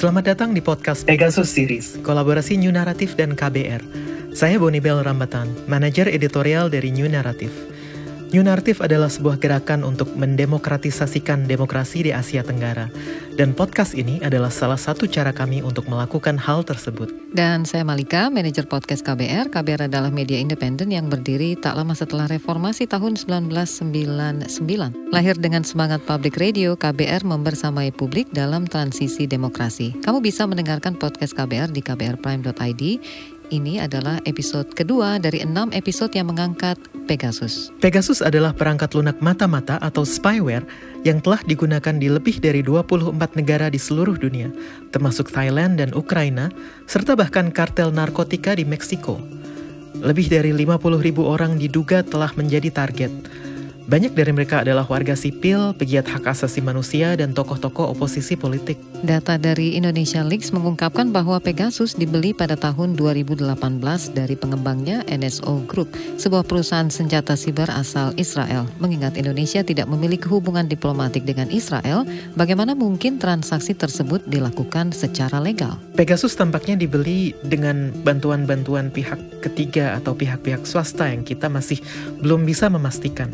Selamat datang di podcast Pegasus Series, kolaborasi New Naratif dan KBR. Saya Bonibel Rambatan, manajer editorial dari New Naratif. New Naratif adalah sebuah gerakan untuk mendemokratisasikan demokrasi di Asia Tenggara. Dan podcast ini adalah salah satu cara kami untuk melakukan hal tersebut. Dan saya Malika, manajer podcast KBR. KBR adalah media independen yang berdiri tak lama setelah reformasi tahun 1999. Lahir dengan semangat public radio, KBR membersamai publik dalam transisi demokrasi. Kamu bisa mendengarkan podcast KBR di kbrprime.id. Ini adalah episode kedua dari 6 episode yang mengangkat Pegasus. Pegasus adalah perangkat lunak mata-mata atau spyware yang telah digunakan di lebih dari 24 negara di seluruh dunia, termasuk Thailand dan Ukraina, serta bahkan kartel narkotika di Meksiko. Lebih dari 50.000 orang diduga telah menjadi target. Banyak dari mereka adalah warga sipil, pegiat hak asasi manusia, dan tokoh-tokoh oposisi politik. Data dari Indonesia Leaks mengungkapkan bahwa Pegasus dibeli pada tahun 2018 dari pengembangnya NSO Group, sebuah perusahaan senjata siber asal Israel. Mengingat Indonesia tidak memiliki hubungan diplomatik dengan Israel, bagaimana mungkin transaksi tersebut dilakukan secara legal? Pegasus tampaknya dibeli dengan bantuan-bantuan pihak ketiga atau pihak-pihak swasta yang kita masih belum bisa memastikan.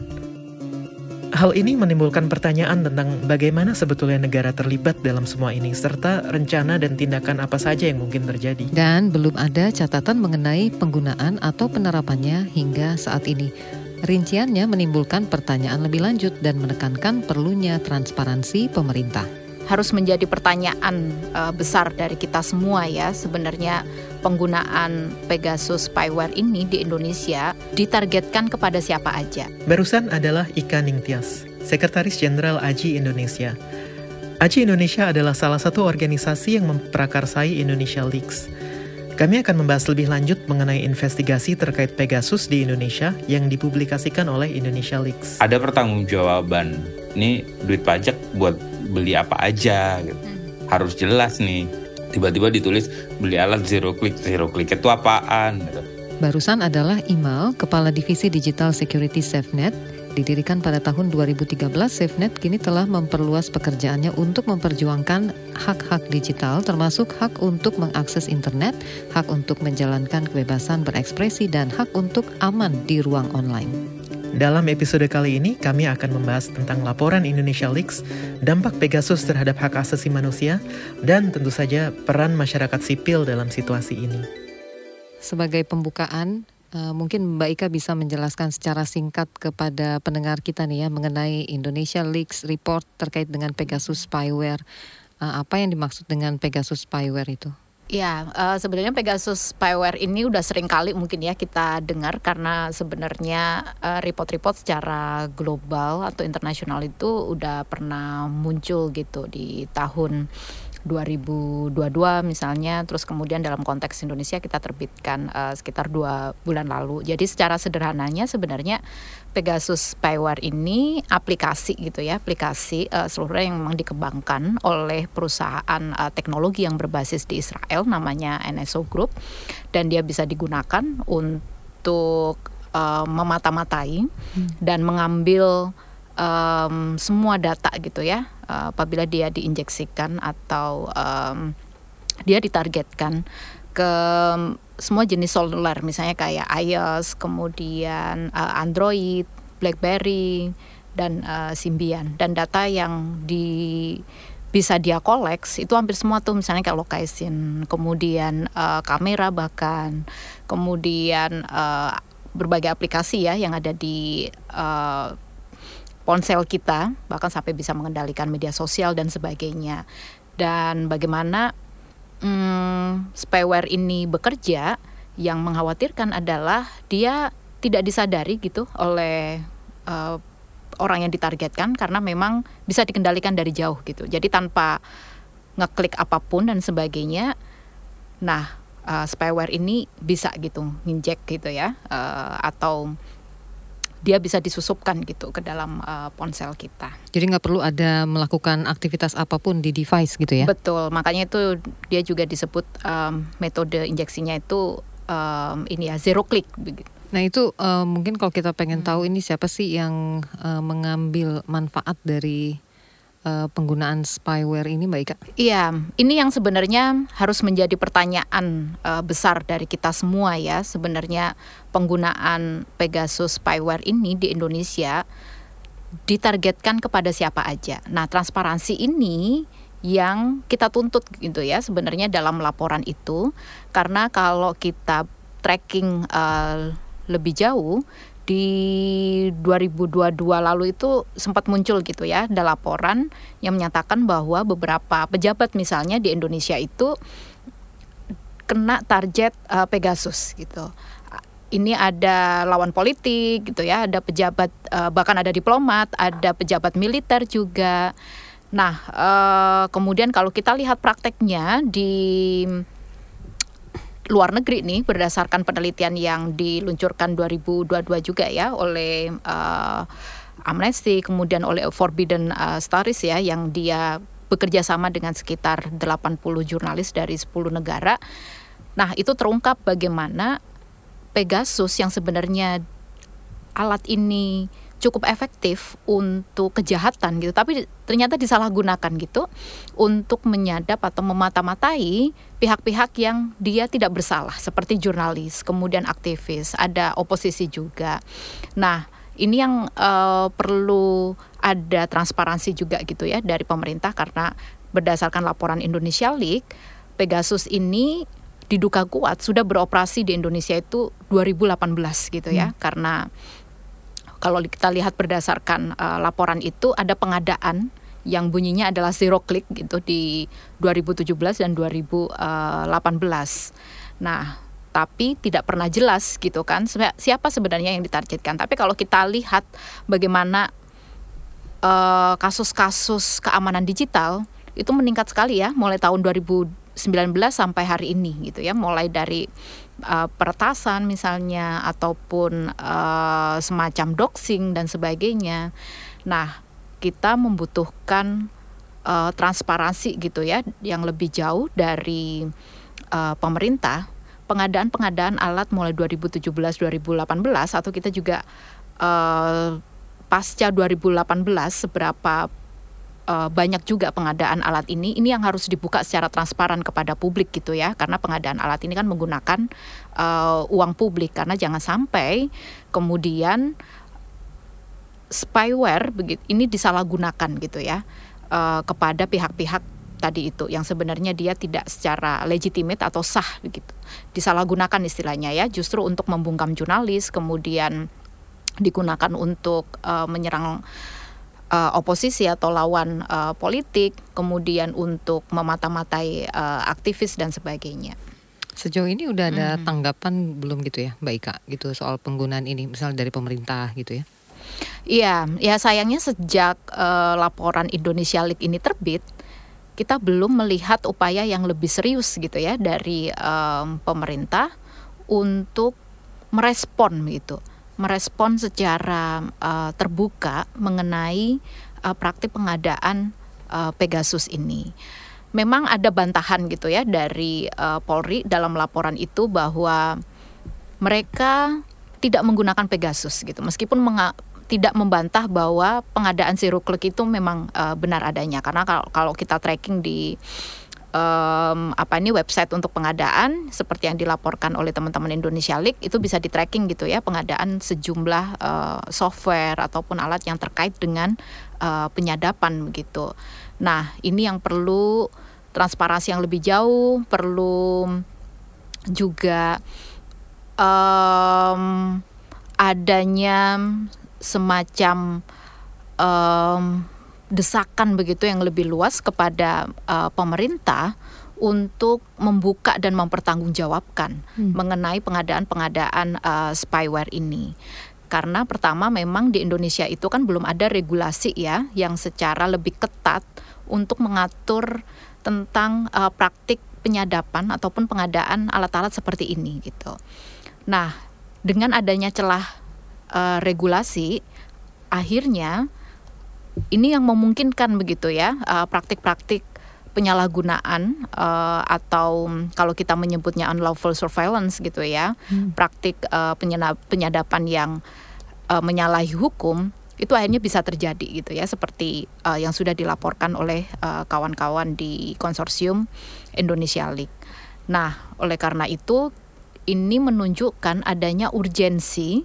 Hal ini menimbulkan pertanyaan tentang bagaimana sebetulnya negara terlibat dalam semua ini, serta rencana dan tindakan apa saja yang mungkin terjadi. Dan belum ada catatan mengenai penggunaan atau penerapannya hingga saat ini. Rinciannya menimbulkan pertanyaan lebih lanjut dan menekankan perlunya transparansi pemerintah. Harus menjadi pertanyaan besar dari kita semua ya, sebenarnya penggunaan Pegasus spyware ini di Indonesia ditargetkan kepada siapa aja. Barusan adalah Ika Ningtyas, Sekretaris Jenderal AJI Indonesia. AJI Indonesia adalah salah satu organisasi yang memprakarsai Indonesia Leaks. Kami akan membahas lebih lanjut mengenai investigasi terkait Pegasus di Indonesia yang dipublikasikan oleh Indonesia Leaks. Ada pertanggungjawaban, ini duit pajak buat beli apa aja gitu. Harus jelas nih. Tiba-tiba ditulis beli alat zero click itu apaan gitu. Barusan adalah Imal, Kepala Divisi Digital Security SafeNet. Didirikan pada tahun 2013, SafeNet kini telah memperluas pekerjaannya untuk memperjuangkan hak-hak digital, termasuk hak untuk mengakses internet, hak untuk menjalankan kebebasan berekspresi, dan hak untuk aman di ruang online. Dalam episode kali ini, kami akan membahas tentang laporan Indonesia Leaks, dampak Pegasus terhadap hak asasi manusia, dan tentu saja peran masyarakat sipil dalam situasi ini. Sebagai pembukaan, mungkin Mbak Ika bisa menjelaskan secara singkat kepada pendengar kita nih ya mengenai Indonesia Leaks report terkait dengan Pegasus spyware. Apa yang dimaksud dengan Pegasus spyware itu? Ya, sebenarnya Pegasus spyware ini udah sering kali mungkin ya kita dengar karena sebenarnya report-report secara global atau internasional itu udah pernah muncul gitu di tahun 2022 misalnya, terus kemudian dalam konteks Indonesia kita terbitkan sekitar 2 bulan lalu. Jadi secara sederhananya sebenarnya Pegasus spyware ini aplikasi gitu ya, aplikasi seluruhnya yang memang dikembangkan oleh perusahaan teknologi yang berbasis di Israel namanya NSO Group, dan dia bisa digunakan untuk memata-matai dan mengambil semua data gitu ya, apabila dia diinjeksikan atau dia ditargetkan ke semua jenis seluler, misalnya kayak iOS, kemudian Android, BlackBerry, dan Symbian. Dan data yang bisa dia koleks itu hampir semua tuh, misalnya kayak location, kemudian kamera bahkan, kemudian berbagai aplikasi ya yang ada di ponsel kita, bahkan sampai bisa mengendalikan media sosial dan sebagainya. Dan bagaimana spyware ini bekerja, yang mengkhawatirkan adalah dia tidak disadari gitu oleh orang yang ditargetkan, karena memang bisa dikendalikan dari jauh gitu. Jadi tanpa ngeklik apapun dan sebagainya, nah spyware ini bisa gitu nginjek gitu ya, atau dia bisa disusupkan gitu ke dalam ponsel kita. Jadi nggak perlu ada melakukan aktivitas apapun di device gitu ya? Betul, makanya itu dia juga disebut metode injeksinya itu ini ya, zero click begitu. Nah itu mungkin kalau kita pengen tahu ini siapa sih yang mengambil manfaat dari penggunaan spyware ini, Mbak Ika? Iya, ini yang sebenarnya harus menjadi pertanyaan besar dari kita semua ya. Sebenarnya penggunaan Pegasus spyware ini di Indonesia ditargetkan kepada siapa aja. Nah, transparansi ini yang kita tuntut gitu ya sebenarnya dalam laporan itu, karena kalau kita tracking lebih jauh di 2022 lalu itu sempat muncul gitu ya, ada laporan yang menyatakan bahwa beberapa pejabat misalnya di Indonesia itu kena target Pegasus gitu. Ini ada lawan politik gitu ya, ada pejabat bahkan ada diplomat, ada pejabat militer juga. Nah, kemudian kalau kita lihat prakteknya di luar negeri nih, berdasarkan penelitian yang diluncurkan 2022 juga ya oleh Amnesty, kemudian oleh Forbidden Stories ya, yang dia bekerja sama dengan sekitar 80 jurnalis dari 10 negara. Nah, itu terungkap bagaimana Pegasus yang sebenarnya alat ini cukup efektif untuk kejahatan gitu, tapi ternyata disalahgunakan gitu untuk menyadap atau memata-matai pihak-pihak yang dia tidak bersalah, seperti jurnalis, kemudian aktivis, ada oposisi juga. Nah, ini yang perlu ada transparansi juga gitu ya dari pemerintah, karena berdasarkan laporan Indonesia Leak, Pegasus ini diduga kuat sudah beroperasi di Indonesia itu 2018 gitu ya, karena kalau kita lihat berdasarkan laporan itu ada pengadaan yang bunyinya adalah zero click gitu di 2017 dan 2018. Nah, tapi tidak pernah jelas gitu kan siapa sebenarnya yang ditargetkan. Tapi kalau kita lihat bagaimana kasus-kasus keamanan digital itu meningkat sekali ya mulai tahun 2019 sampai hari ini gitu ya, mulai dari peretasan misalnya ataupun semacam doxing dan sebagainya. Nah, kita membutuhkan transparansi gitu ya yang lebih jauh dari pemerintah. Pengadaan alat mulai 2017-2018 atau kita juga pasca 2018 seberapa banyak juga pengadaan alat ini yang harus dibuka secara transparan kepada publik gitu ya, karena pengadaan alat ini kan menggunakan uang publik, karena jangan sampai kemudian spyware ini disalahgunakan gitu ya kepada pihak-pihak tadi itu yang sebenarnya dia tidak secara legitimate atau sah begitu, disalahgunakan istilahnya ya, justru untuk membungkam jurnalis, kemudian digunakan untuk menyerang oposisi atau lawan politik, kemudian untuk memata-matai aktivis dan sebagainya. Sejauh ini udah ada tanggapan belum gitu ya, Mbak Ika, gitu soal penggunaan ini, misal dari pemerintah gitu ya? Iya, ya sayangnya sejak laporan Indonesia Leak ini terbit, kita belum melihat upaya yang lebih serius gitu ya dari pemerintah untuk merespon gitu. Merespon secara terbuka mengenai praktik pengadaan Pegasus ini. Memang ada bantahan gitu ya dari Polri dalam laporan itu bahwa mereka tidak menggunakan Pegasus gitu, meskipun tidak membantah bahwa pengadaan zero click itu memang benar adanya, karena kalau kita tracking di website untuk pengadaan seperti yang dilaporkan oleh teman-teman Indonesia Leak itu bisa di-tracking gitu ya, pengadaan sejumlah software ataupun alat yang terkait dengan penyadapan begitu. Nah, ini yang perlu transparansi yang lebih jauh, perlu juga adanya semacam desakan begitu yang lebih luas kepada pemerintah untuk membuka dan mempertanggungjawabkan mengenai pengadaan spyware ini. Karena pertama memang di Indonesia itu kan belum ada regulasi ya yang secara lebih ketat untuk mengatur tentang praktik penyadapan ataupun pengadaan alat-alat seperti ini gitu. Nah, dengan adanya celah regulasi, akhirnya ini yang memungkinkan begitu ya praktik-praktik penyalahgunaan atau kalau kita menyebutnya unlawful surveillance gitu ya, praktik penyadapan yang menyalahi hukum itu akhirnya bisa terjadi gitu ya, seperti yang sudah dilaporkan oleh kawan-kawan di konsorsium Indonesia League. Nah, oleh karena itu ini menunjukkan adanya urgensi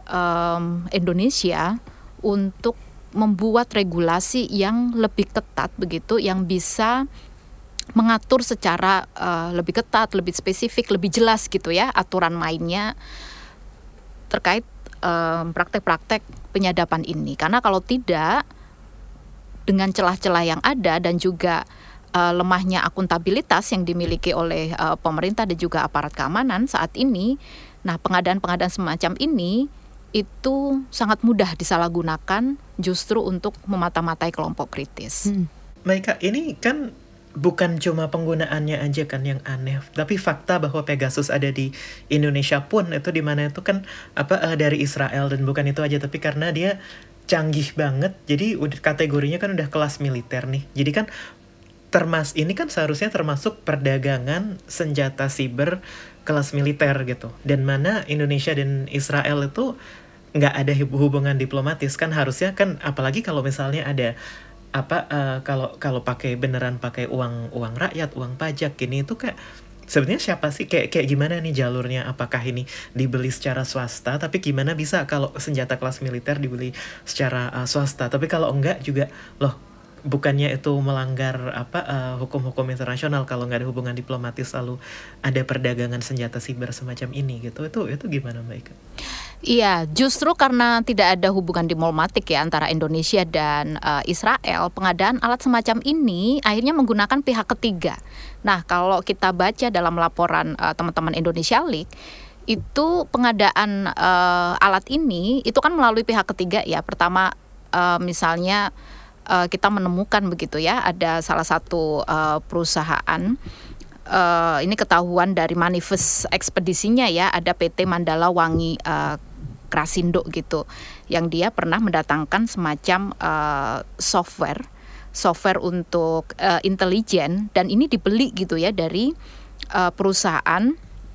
Indonesia untuk membuat regulasi yang lebih ketat begitu, yang bisa mengatur secara lebih ketat, lebih spesifik, lebih jelas gitu ya aturan mainnya terkait praktek-praktek penyadapan ini. Karena kalau tidak, dengan celah-celah yang ada dan juga lemahnya akuntabilitas yang dimiliki oleh pemerintah dan juga aparat keamanan saat ini, nah pengadaan-pengadaan semacam ini itu sangat mudah disalahgunakan justru untuk memata-matai kelompok kritis. Baik Kak, ini kan bukan cuma penggunaannya aja kan yang aneh, tapi fakta bahwa Pegasus ada di Indonesia pun itu dimana itu kan dari Israel, dan bukan itu aja, tapi karena dia canggih banget, jadi kategorinya kan udah kelas militer nih. Jadi kan ini kan seharusnya termasuk perdagangan senjata siber kelas militer gitu. Dan mana Indonesia dan Israel itu nggak ada hubungan diplomatis kan, harusnya kan, apalagi kalau misalnya ada kalau beneran pakai uang rakyat, uang pajak gini, itu kayak sebenarnya siapa sih, kayak gimana nih jalurnya? Apakah ini dibeli secara swasta? Tapi gimana bisa kalau senjata kelas militer dibeli secara swasta? Tapi kalau enggak juga loh, bukannya itu melanggar hukum-hukum internasional kalau nggak ada hubungan diplomatis lalu ada perdagangan senjata siber semacam ini gitu? Itu gimana Mbak Ika? Iya, justru karena tidak ada hubungan diplomatik ya antara Indonesia dan Israel, pengadaan alat semacam ini akhirnya menggunakan pihak ketiga. Nah, kalau kita baca dalam laporan teman-teman Indonesia League, itu pengadaan alat ini itu kan melalui pihak ketiga ya. Pertama misalnya kita menemukan begitu ya, ada salah satu perusahaan, ini ketahuan dari manifest ekspedisinya ya, ada PT Mandala Wangi Krasindo gitu, yang dia pernah mendatangkan semacam software untuk intelijen, dan ini dibeli gitu ya dari perusahaan,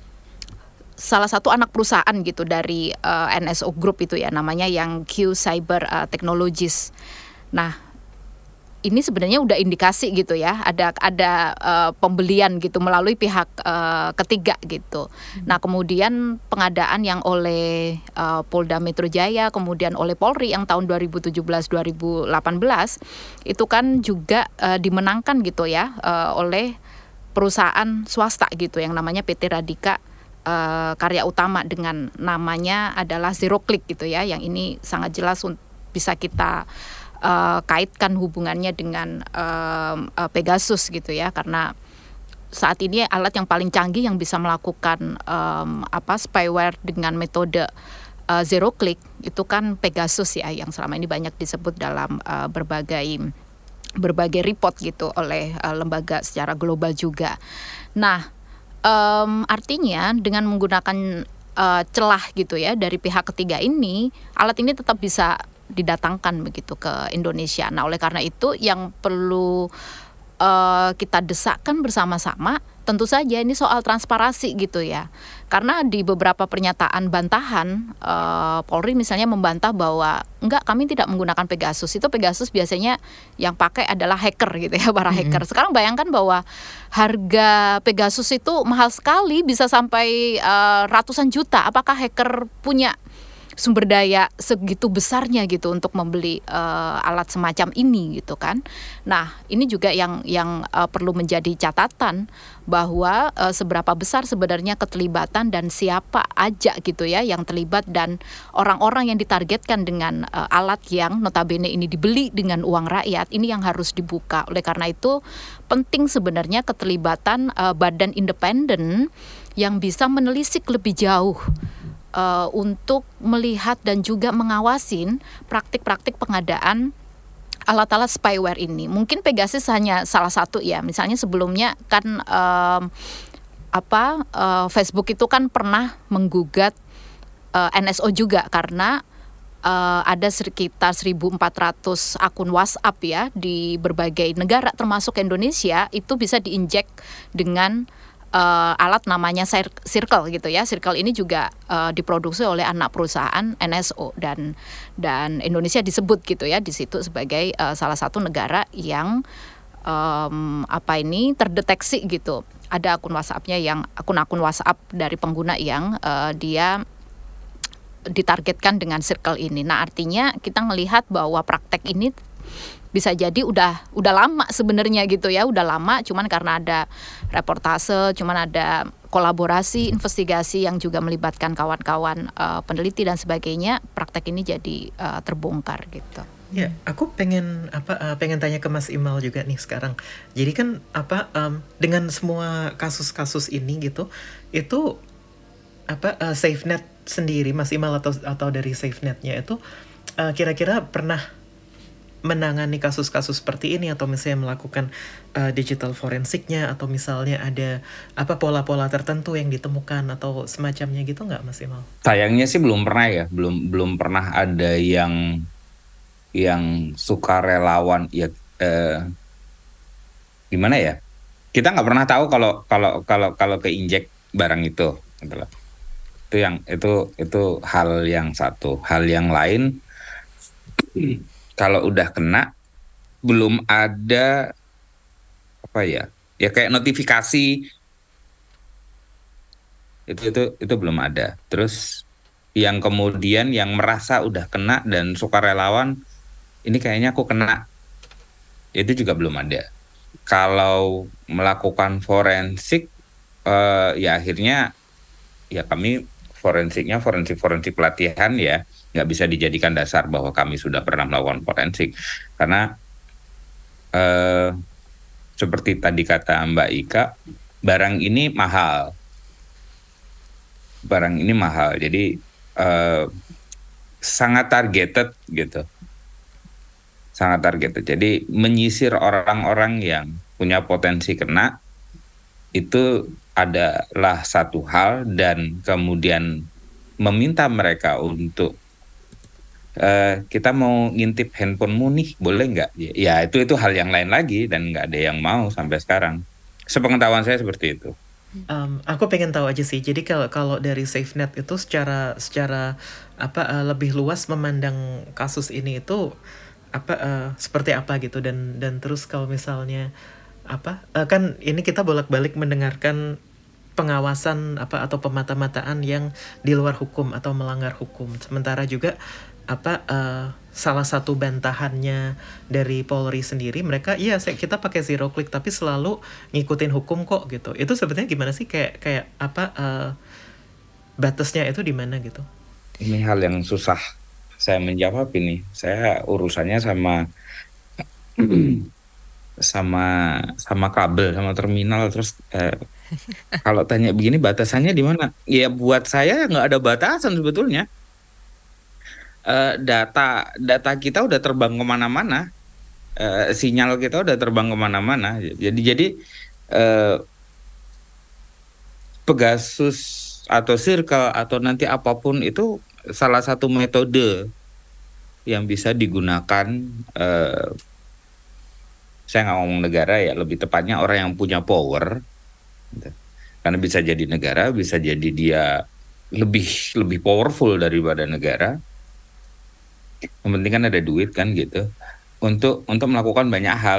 salah satu anak perusahaan gitu dari NSO Group itu ya, namanya yang Q Cyber Technologies. Nah, ini sebenarnya udah indikasi gitu ya, ada pembelian gitu melalui pihak ketiga gitu. Nah, kemudian pengadaan yang oleh Polda Metro Jaya, kemudian oleh Polri yang tahun 2017-2018 itu kan juga dimenangkan gitu ya oleh perusahaan swasta gitu yang namanya PT Radika Karya Utama, dengan namanya adalah Zero Click gitu ya, yang ini sangat jelas bisa kita kaitkan hubungannya dengan Pegasus gitu ya, karena saat ini alat yang paling canggih yang bisa melakukan spyware dengan metode zero click itu kan Pegasus ya, yang selama ini banyak disebut dalam berbagai report gitu oleh lembaga secara global juga. Nah, artinya dengan menggunakan celah gitu ya dari pihak ketiga ini, alat ini tetap bisa didatangkan begitu ke Indonesia. Nah, oleh karena itu yang perlu kita desakkan bersama-sama tentu saja ini soal transparansi gitu ya. Karena di beberapa pernyataan bantahan Polri misalnya membantah bahwa enggak, kami tidak menggunakan Pegasus. Itu Pegasus biasanya yang pakai adalah hacker gitu ya, para hacker. Sekarang bayangkan bahwa harga Pegasus itu mahal sekali, bisa sampai ratusan juta. Apakah hacker punya sumber daya segitu besarnya gitu untuk membeli alat semacam ini gitu kan? Nah, ini juga yang perlu menjadi catatan bahwa seberapa besar sebenarnya keterlibatan dan siapa aja gitu ya yang terlibat, dan orang-orang yang ditargetkan dengan alat yang notabene ini dibeli dengan uang rakyat, ini yang harus dibuka. Oleh karena itu penting sebenarnya keterlibatan badan independen yang bisa menelisik lebih jauh untuk melihat dan juga mengawasin praktik-praktik pengadaan alat-alat spyware ini. Mungkin Pegasus hanya salah satu ya. Misalnya sebelumnya kan Facebook itu kan pernah menggugat NSO juga karena ada sekitar 1.400 akun WhatsApp ya di berbagai negara termasuk Indonesia itu bisa diinjek dengan alat namanya Circle gitu ya. Circle ini juga diproduksi oleh anak perusahaan NSO dan Indonesia disebut gitu ya di situ sebagai salah satu negara yang terdeteksi gitu. Ada akun-akun WhatsApp dari pengguna yang dia ditargetkan dengan Circle ini. Nah, artinya kita melihat bahwa praktek ini bisa jadi udah lama sebenarnya gitu ya, udah lama, cuman karena ada reportase, cuman ada kolaborasi, investigasi yang juga melibatkan kawan-kawan peneliti dan sebagainya, praktek ini jadi terbongkar gitu. Ya, aku pengen tanya ke Mas Imal juga nih sekarang. Jadi kan dengan semua kasus-kasus ini gitu, itu SafeNet sendiri, Mas Imal atau dari SafeNet-nya itu kira-kira pernah menangani kasus-kasus seperti ini atau misalnya melakukan digital forensiknya atau misalnya ada pola-pola tertentu yang ditemukan atau semacamnya gitu nggak, Mas Imal? Sayangnya sih belum pernah ya, belum pernah ada yang sukarelawan ya, gimana ya? Kita nggak pernah tahu kalau keinjek barang itu, gitu loh. Itu hal yang satu. Hal yang lain, kalau udah kena belum ada ya kayak notifikasi itu belum ada. Terus yang kemudian yang merasa udah kena dan sukarelawan, ini kayaknya aku kena, itu juga belum ada. Kalau melakukan forensik ya akhirnya ya kami forensik pelatihan ya, nggak bisa dijadikan dasar bahwa kami sudah pernah melakukan forensik, karena seperti tadi kata Mbak Ika, barang ini mahal, jadi sangat targeted gitu, jadi menyisir orang-orang yang punya potensi kena itu adalah satu hal, dan kemudian meminta mereka untuk kita mau ngintip handphonemu nih, boleh nggak? Ya itu hal yang lain lagi, dan nggak ada yang mau sampai sekarang. Sepengetahuan saya seperti itu. Aku pengen tahu aja sih. Jadi kalau dari SafeNet itu secara lebih luas memandang kasus ini itu seperti apa gitu, dan terus kalau misalnya kan ini kita bolak-balik mendengarkan pengawasan atau pemata-mataan yang di luar hukum atau melanggar hukum. Sementara juga salah satu bantahannya dari Polri sendiri, mereka kita pakai zero click tapi selalu ngikutin hukum kok gitu. Itu sebenarnya gimana sih, kayak batasnya itu di mana gitu? Ini hal yang susah saya menjawab ini. Saya urusannya sama kabel, sama terminal, terus kalau tanya begini batasannya di mana? Ya buat saya nggak ada batasan sebetulnya. Data kita udah terbang kemana-mana, sinyal kita udah terbang kemana-mana. Jadi Pegasus atau Circle atau nanti apapun itu salah satu metode yang bisa digunakan. Saya nggak ngomong negara ya, lebih tepatnya orang yang punya power, gitu. Karena bisa jadi negara, bisa jadi dia lebih powerful daripada negara. Yang penting kan ada duit kan gitu, untuk melakukan banyak hal.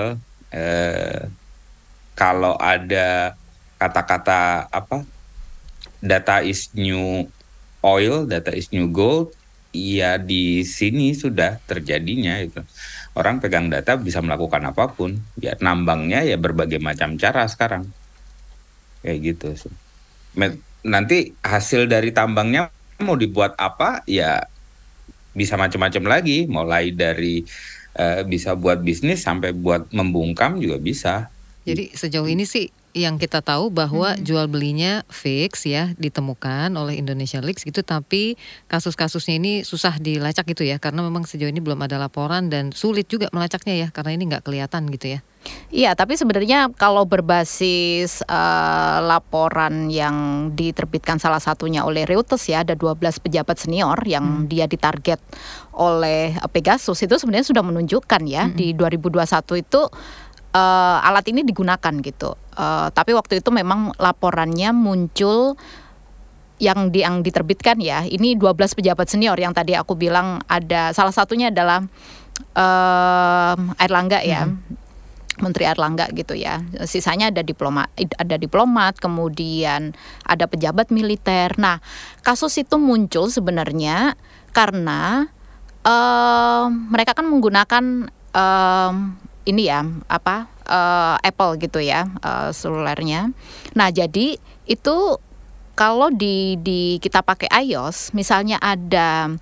Kalau ada kata-kata data is new oil, data is new gold, ya di sini sudah terjadinya itu. Orang pegang data bisa melakukan apapun, ya nambangnya ya berbagai macam cara sekarang, kayak gitu sih. Nanti hasil dari tambangnya mau dibuat apa ya bisa macam-macam lagi, mulai dari bisa buat bisnis sampai buat membungkam juga bisa. Jadi sejauh ini sih yang kita tahu bahwa jual belinya fix ya, ditemukan oleh Indonesia Leaks gitu, tapi kasus-kasusnya ini susah dilacak gitu ya, karena memang sejauh ini belum ada laporan dan sulit juga melacaknya ya, karena ini nggak kelihatan gitu ya. Iya, tapi sebenarnya kalau berbasis laporan yang diterbitkan salah satunya oleh Reuters ya, ada 12 pejabat senior yang dia ditarget oleh Pegasus, itu sebenarnya sudah menunjukkan ya di 2021 itu alat ini digunakan gitu. Tapi waktu itu memang laporannya muncul yang diterbitkan ya. Ini 12 pejabat senior yang tadi aku bilang, ada salah satunya adalah Airlangga ya. Menteri Airlangga gitu ya. Sisanya ada diplomat, kemudian ada pejabat militer. Nah, kasus itu muncul sebenarnya karena mereka kan menggunakan ini ya, Apple gitu ya, selulernya. Nah, jadi itu kalau di kita pakai iOS, misalnya ada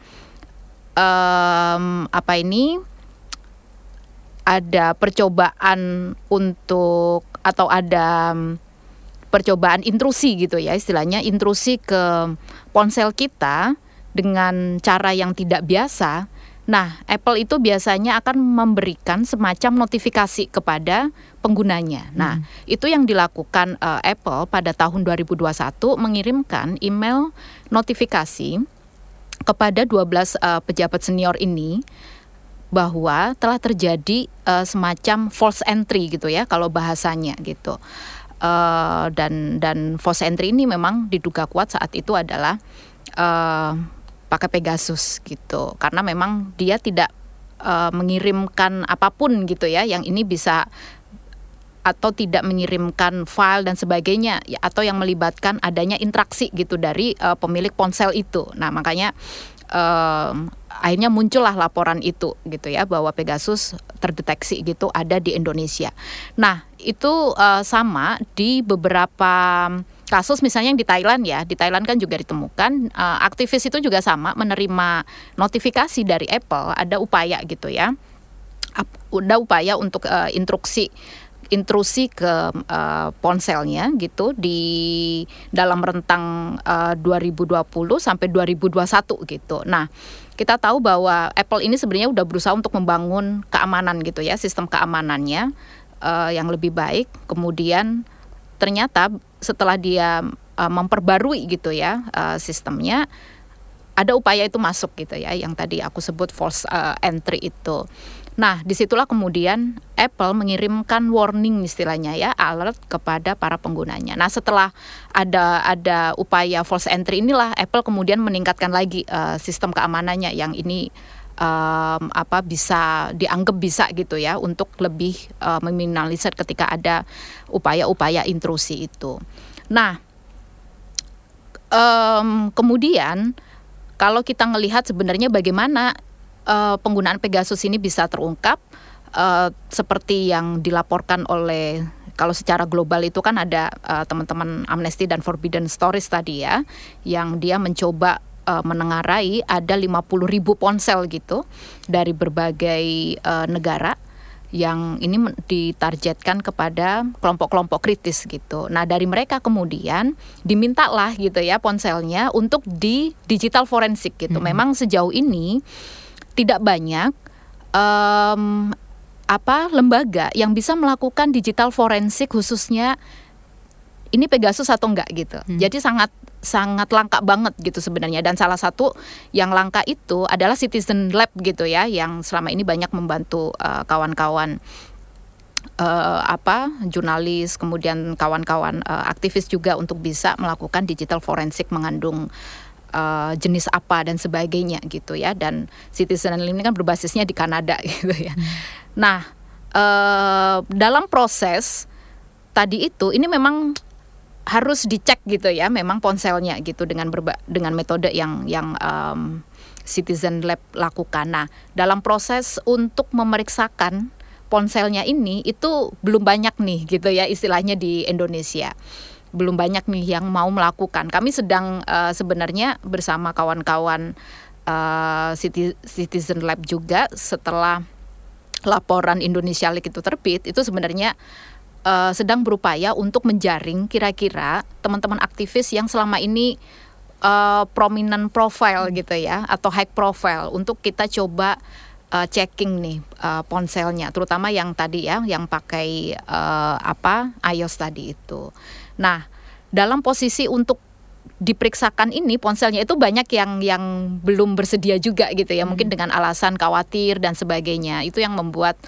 ada percobaan untuk, atau ada percobaan intrusi gitu ya, istilahnya intrusi ke ponsel kita dengan cara yang tidak biasa. Nah, Apple itu biasanya akan memberikan semacam notifikasi kepada penggunanya. Nah, itu yang dilakukan Apple pada tahun 2021, mengirimkan email notifikasi kepada 12 pejabat senior ini bahwa telah terjadi semacam false entry gitu ya, kalau bahasanya gitu. Dan false entry ini memang diduga kuat saat itu adalah pakai Pegasus gitu, karena memang dia tidak mengirimkan apapun gitu ya, yang ini bisa, atau tidak mengirimkan file dan sebagainya ya, atau yang melibatkan adanya interaksi gitu dari pemilik ponsel itu. Nah, makanya akhirnya muncullah laporan itu gitu ya, bahwa Pegasus terdeteksi gitu ada di Indonesia. Nah, itu sama di beberapa kasus, misalnya yang di Thailand ya. Di Thailand kan juga ditemukan aktivis itu juga sama menerima notifikasi dari Apple, ada upaya gitu ya. Ada upaya untuk intrusi ke ponselnya gitu di dalam rentang 2020 sampai 2021 gitu. Nah, kita tahu bahwa Apple ini sebenarnya udah berusaha untuk membangun keamanan gitu ya, sistem keamanannya yang lebih baik. Kemudian ternyata setelah dia memperbarui gitu ya sistemnya, ada upaya itu masuk gitu ya, yang tadi aku sebut false entry itu. Nah, disitulah kemudian Apple mengirimkan warning istilahnya ya, alert kepada para penggunanya. Nah, setelah ada upaya false entry inilah Apple kemudian meningkatkan lagi sistem keamanannya yang ini bisa dianggap bisa gitu ya, untuk lebih meminimalisir ketika ada upaya-upaya intrusi itu. Nah, kemudian kalau kita melihat sebenarnya bagaimana penggunaan Pegasus ini bisa terungkap, seperti yang dilaporkan oleh, kalau secara global itu kan ada teman-teman Amnesty dan Forbidden Stories tadi ya, yang dia mencoba menengarai ada 50.000 ponsel gitu dari berbagai negara yang ini ditargetkan kepada kelompok-kelompok kritis gitu. Nah, dari mereka kemudian dimintalah gitu ya ponselnya untuk di digital forensik gitu. Memang sejauh ini tidak banyak lembaga yang bisa melakukan digital forensik khususnya ini Pegasus atau enggak gitu. Jadi sangat langka banget gitu sebenarnya. Dan salah satu yang langka itu adalah Citizen Lab gitu ya, yang selama ini banyak membantu kawan-kawan jurnalis, kemudian kawan-kawan aktivis juga untuk bisa melakukan digital forensik mengandung jenis apa dan sebagainya gitu ya. Dan Citizen ini kan berbasisnya di Kanada gitu ya. Nah, dalam proses tadi itu ini memang harus dicek gitu ya, memang ponselnya gitu dengan metode yang Citizen Lab lakukan. Nah, dalam proses untuk memeriksakan ponselnya ini itu belum banyak nih gitu ya, istilahnya di Indonesia. Belum banyak nih yang mau melakukan. Kami sedang sebenarnya bersama kawan-kawan Citizen Lab juga, setelah laporan Indonesia Leak itu terbit, itu sebenarnya sedang berupaya untuk menjaring kira-kira teman-teman aktivis yang selama ini prominent profile gitu ya, atau high profile, untuk kita coba checking nih ponselnya, terutama yang tadi ya, yang pakai iOS tadi itu. Nah, dalam posisi untuk diperiksakan ini ponselnya itu banyak yang belum bersedia juga gitu ya, mungkin dengan alasan khawatir dan sebagainya. Itu yang membuat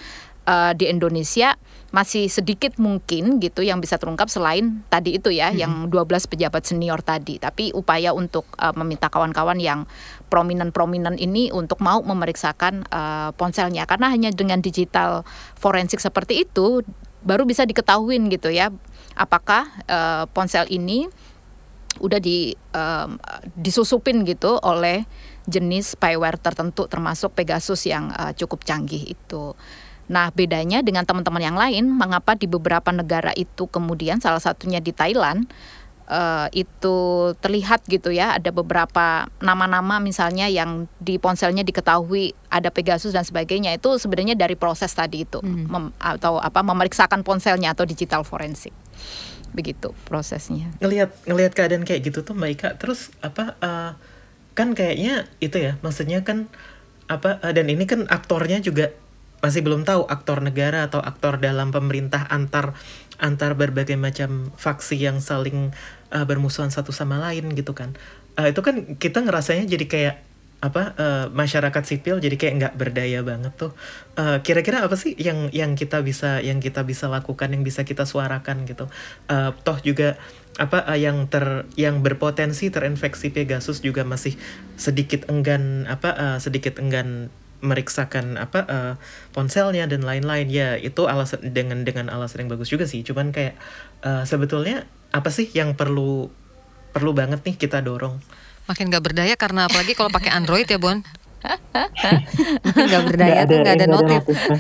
di Indonesia masih sedikit mungkin gitu yang bisa terungkap selain tadi itu ya, yang 12 pejabat senior tadi. Tapi upaya untuk meminta kawan-kawan yang prominent ini untuk mau memeriksakan ponselnya, karena hanya dengan digital forensik seperti itu baru bisa diketahuin gitu ya, apakah ponsel ini udah disusupin gitu oleh jenis spyware tertentu, termasuk Pegasus yang cukup canggih itu. Nah, bedanya dengan teman-teman yang lain, mengapa di beberapa negara itu kemudian, salah satunya di Thailand, itu terlihat gitu ya, ada beberapa nama-nama misalnya yang di ponselnya diketahui ada Pegasus dan sebagainya, itu sebenarnya dari proses tadi itu, memeriksakan ponselnya atau digital forensik. Begitu prosesnya. Ngelihat keadaan kayak gitu tuh Mbak Ika, terus kan kayaknya itu ya, maksudnya kan dan ini kan aktornya juga masih belum tahu, aktor negara atau aktor dalam pemerintah antar berbagai macam faksi yang saling bermusuhan satu sama lain gitu kan. Itu kan kita ngerasanya jadi kayak masyarakat sipil jadi kayak nggak berdaya banget tuh. Kira-kira apa sih yang kita bisa lakukan, yang bisa kita suarakan gitu. Toh juga yang berpotensi terinfeksi Pegasus juga masih sedikit enggan meriksakan ponselnya dan lain-lain. Ya itu alasan dengan alasan yang bagus juga sih. Cuman kayak sebetulnya apa sih yang perlu banget nih kita dorong? Makin gak berdaya karena apalagi kalau pakai Android ya Bon. Makin gak berdaya tuh gak ada notif.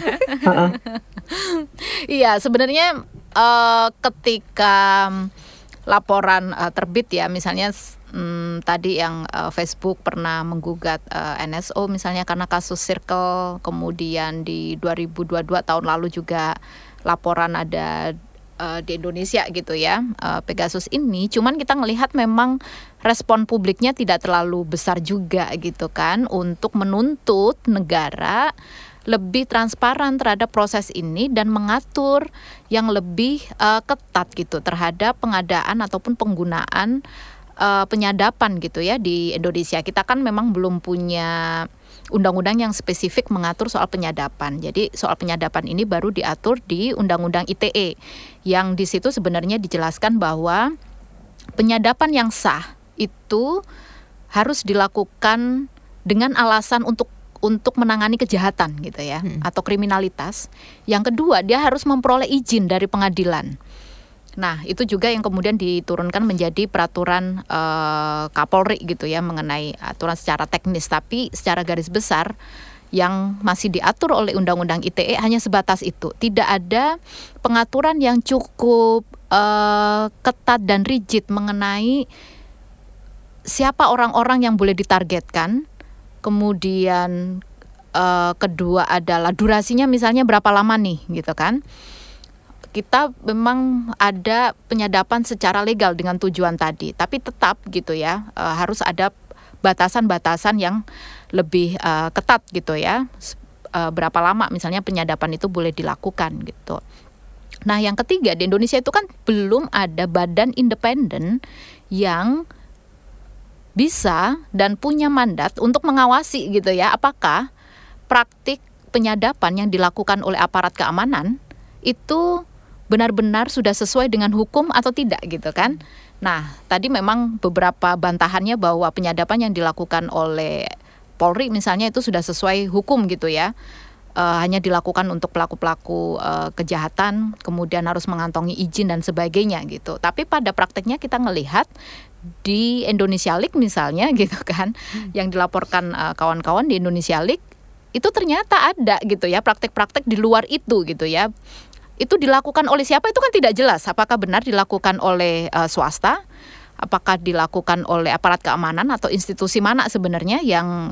Iya, sebenarnya ketika laporan terbit ya, misalnya tadi yang Facebook pernah menggugat NSO misalnya karena kasus Circle, kemudian di 2022 tahun lalu juga laporan ada di Indonesia gitu ya, Pegasus ini. Cuman kita ngelihat memang respon publiknya tidak terlalu besar juga gitu kan, untuk menuntut negara lebih transparan terhadap proses ini dan mengatur yang lebih ketat gitu terhadap pengadaan ataupun penggunaan penyadapan gitu ya di Indonesia. Kita kan memang belum punya undang-undang yang spesifik mengatur soal penyadapan. Jadi soal penyadapan ini baru diatur di Undang-Undang ITE, yang di situ sebenarnya dijelaskan bahwa penyadapan yang sah itu harus dilakukan dengan alasan untuk menangani kejahatan gitu ya, atau kriminalitas. Yang kedua, dia harus memperoleh izin dari pengadilan. Nah, itu juga yang kemudian diturunkan menjadi peraturan Kapolri gitu ya, mengenai aturan secara teknis, tapi secara garis besar yang masih diatur oleh Undang-Undang ITE hanya sebatas itu. Tidak ada pengaturan yang cukup ketat dan rigid mengenai siapa orang-orang yang boleh ditargetkan. Kemudian kedua adalah durasinya, misalnya berapa lama nih gitu kan. Kita memang ada penyadapan secara legal dengan tujuan tadi, tapi tetap gitu ya, harus ada batasan-batasan yang lebih ketat gitu ya, berapa lama misalnya penyadapan itu boleh dilakukan gitu. Nah, yang ketiga, di Indonesia itu kan belum ada badan independen yang bisa dan punya mandat untuk mengawasi gitu ya, apakah praktik penyadapan yang dilakukan oleh aparat keamanan itu benar-benar sudah sesuai dengan hukum atau tidak gitu kan. Nah, tadi memang beberapa bantahannya bahwa penyadapan yang dilakukan oleh Polri misalnya itu sudah sesuai hukum gitu ya. Hanya dilakukan untuk pelaku-pelaku kejahatan, kemudian harus mengantongi izin dan sebagainya gitu. Tapi pada prakteknya kita ngelihat di Indonesia League misalnya gitu kan, yang dilaporkan kawan-kawan di Indonesia League itu ternyata ada gitu ya praktek-praktek di luar itu gitu ya. Itu dilakukan oleh siapa itu kan tidak jelas. Apakah benar dilakukan oleh swasta, apakah dilakukan oleh aparat keamanan atau institusi mana sebenarnya yang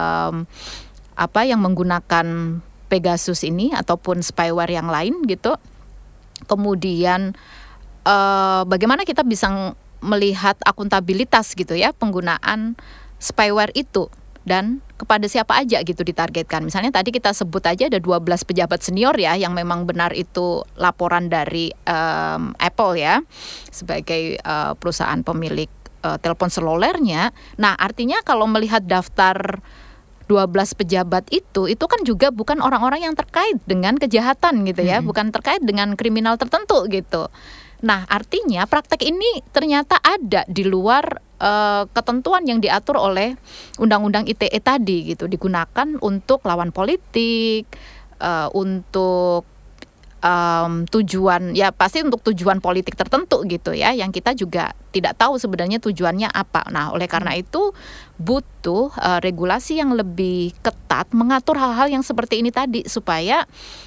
yang menggunakan Pegasus ini ataupun spyware yang lain gitu. Kemudian bagaimana kita bisa melihat akuntabilitas gitu ya penggunaan spyware itu dan kepada siapa aja gitu ditargetkan. Misalnya tadi kita sebut aja ada 12 pejabat senior ya yang memang benar itu laporan dari Apple ya sebagai perusahaan pemilik telepon selulernya. Nah, artinya kalau melihat daftar 12 pejabat itu kan juga bukan orang-orang yang terkait dengan kejahatan gitu ya, bukan terkait dengan kriminal tertentu gitu. Nah, artinya praktek ini ternyata ada di luar ketentuan yang diatur oleh Undang-Undang ITE tadi gitu, digunakan untuk lawan politik, untuk tujuan, ya pasti untuk tujuan politik tertentu gitu ya, yang kita juga tidak tahu sebenarnya tujuannya apa. Nah, oleh karena itu butuh regulasi yang lebih ketat mengatur hal-hal yang seperti ini tadi, supaya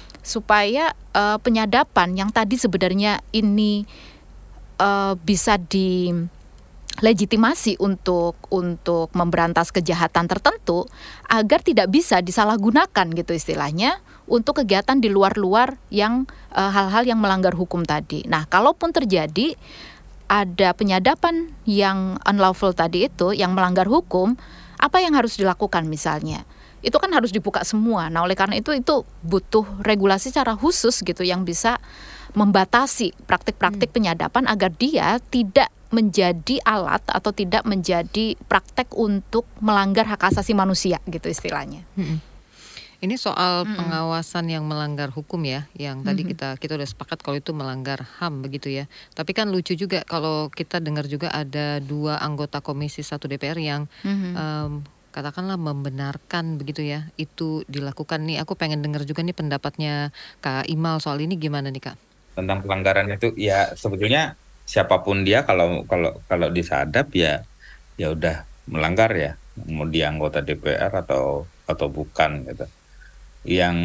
penyadapan yang tadi sebenarnya ini bisa dilegitimasi untuk memberantas kejahatan tertentu, agar tidak bisa disalahgunakan gitu istilahnya untuk kegiatan di luar yang hal-hal yang melanggar hukum tadi. Nah, kalaupun terjadi ada penyadapan yang unlawful tadi itu, yang melanggar hukum, apa yang harus dilakukan misalnya? Itu kan harus dibuka semua. Nah, oleh karena itu butuh regulasi secara khusus gitu yang bisa membatasi praktik-praktik penyadapan agar dia tidak menjadi alat atau tidak menjadi praktek untuk melanggar hak asasi manusia gitu istilahnya. Ini soal pengawasan yang melanggar hukum ya, yang tadi kita udah sepakat kalau itu melanggar HAM begitu ya. Tapi kan lucu juga kalau kita dengar juga ada 2 anggota Komisi 1 DPR yang katakanlah membenarkan begitu ya, itu dilakukan nih. Aku pengen dengar juga nih pendapatnya Kak Imal soal ini, gimana nih Kak? Tentang pelanggaran itu ya sebetulnya siapapun dia kalau disadap ya udah melanggar ya, mau dia anggota DPR atau bukan gitu. Yang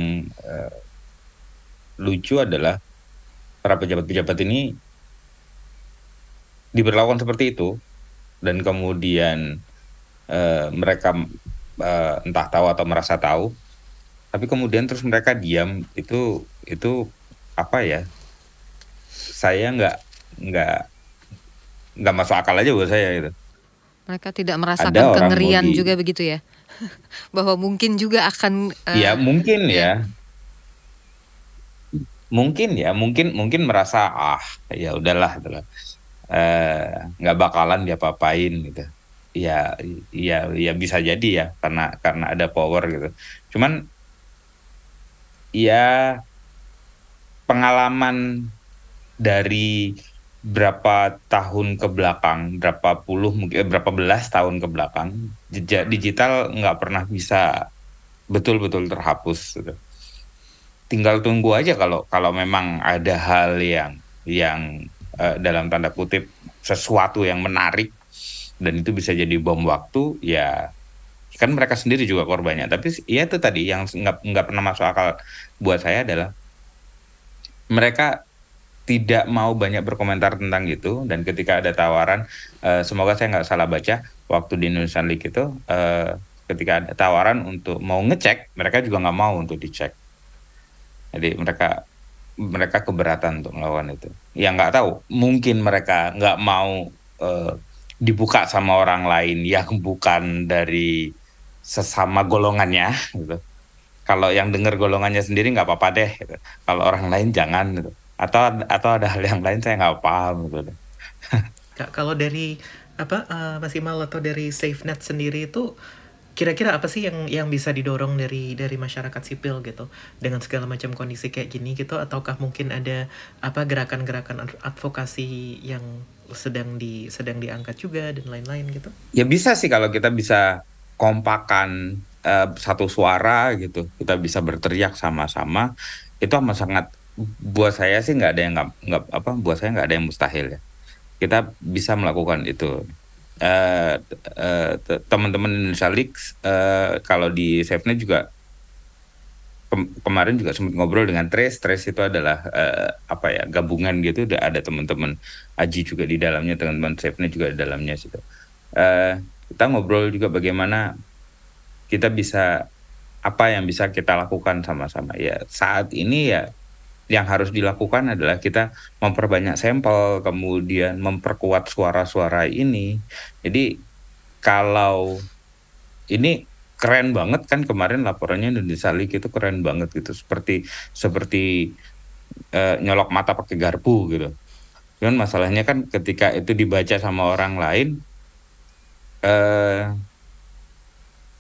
lucu adalah para pejabat-pejabat ini diberlakukan seperti itu, dan kemudian mereka entah tahu atau merasa tahu, tapi kemudian terus mereka diam. Itu apa ya? Saya nggak masuk akal aja buat saya gitu. Mereka tidak merasakan kengerian juga begitu ya, bahwa mungkin juga akan ya mungkin mungkin merasa ya udahlah nggak bakalan diapa-apain gitu. Ya bisa jadi ya, karena ada power gitu. Cuman ya pengalaman dari berapa tahun ke belakang, berapa belas tahun ke belakang, jejak digital nggak pernah bisa betul-betul terhapus gitu. Tinggal tunggu aja kalau memang ada hal yang dalam tanda kutip sesuatu yang menarik dan itu bisa jadi bom waktu, ya kan mereka sendiri juga korbannya. Tapi ya itu tadi yang nggak pernah masuk akal buat saya adalah mereka tidak mau banyak berkomentar tentang itu, dan ketika ada tawaran, semoga saya nggak salah baca waktu di Indonesian League itu, ketika ada tawaran untuk mau ngecek, mereka juga nggak mau untuk dicek. Jadi mereka keberatan untuk melakukan itu. Ya nggak tahu, mungkin mereka nggak mau dibuka sama orang lain yang bukan dari sesama golongannya gitu. Kalau yang dengar golongannya sendiri nggak apa-apa deh gitu. Kalau orang lain jangan gitu. Atau ada hal yang lain saya nggak paham gitu. Kak, kalau dari Mas Imal atau dari SafeNet sendiri itu kira-kira apa sih yang bisa didorong dari masyarakat sipil gitu dengan segala macam kondisi kayak gini gitu, ataukah mungkin ada gerakan-gerakan advokasi yang sedang diangkat juga dan lain-lain gitu? Ya bisa sih kalau kita bisa kompakan satu suara gitu, kita bisa berteriak sama-sama, itu amat sangat, buat saya sih nggak ada yang buat saya nggak ada yang mustahil ya. Kita bisa melakukan itu. Teman-teman Indonesia League kalau di SafeNet juga kemarin juga sempat ngobrol dengan Trace itu adalah gabungan gitu, udah ada teman-teman Aji juga di dalamnya, teman-teman SafeNet juga di dalamnya situ. Kita ngobrol juga bagaimana kita bisa, apa yang bisa kita lakukan sama-sama ya saat ini. Ya yang harus dilakukan adalah kita memperbanyak sampel, kemudian memperkuat suara-suara ini. Jadi kalau ini keren banget kan, kemarin laporannya Indonesia League itu keren banget gitu, seperti nyolok mata pakai garpu gitu. Cuman masalahnya kan ketika itu dibaca sama orang lain,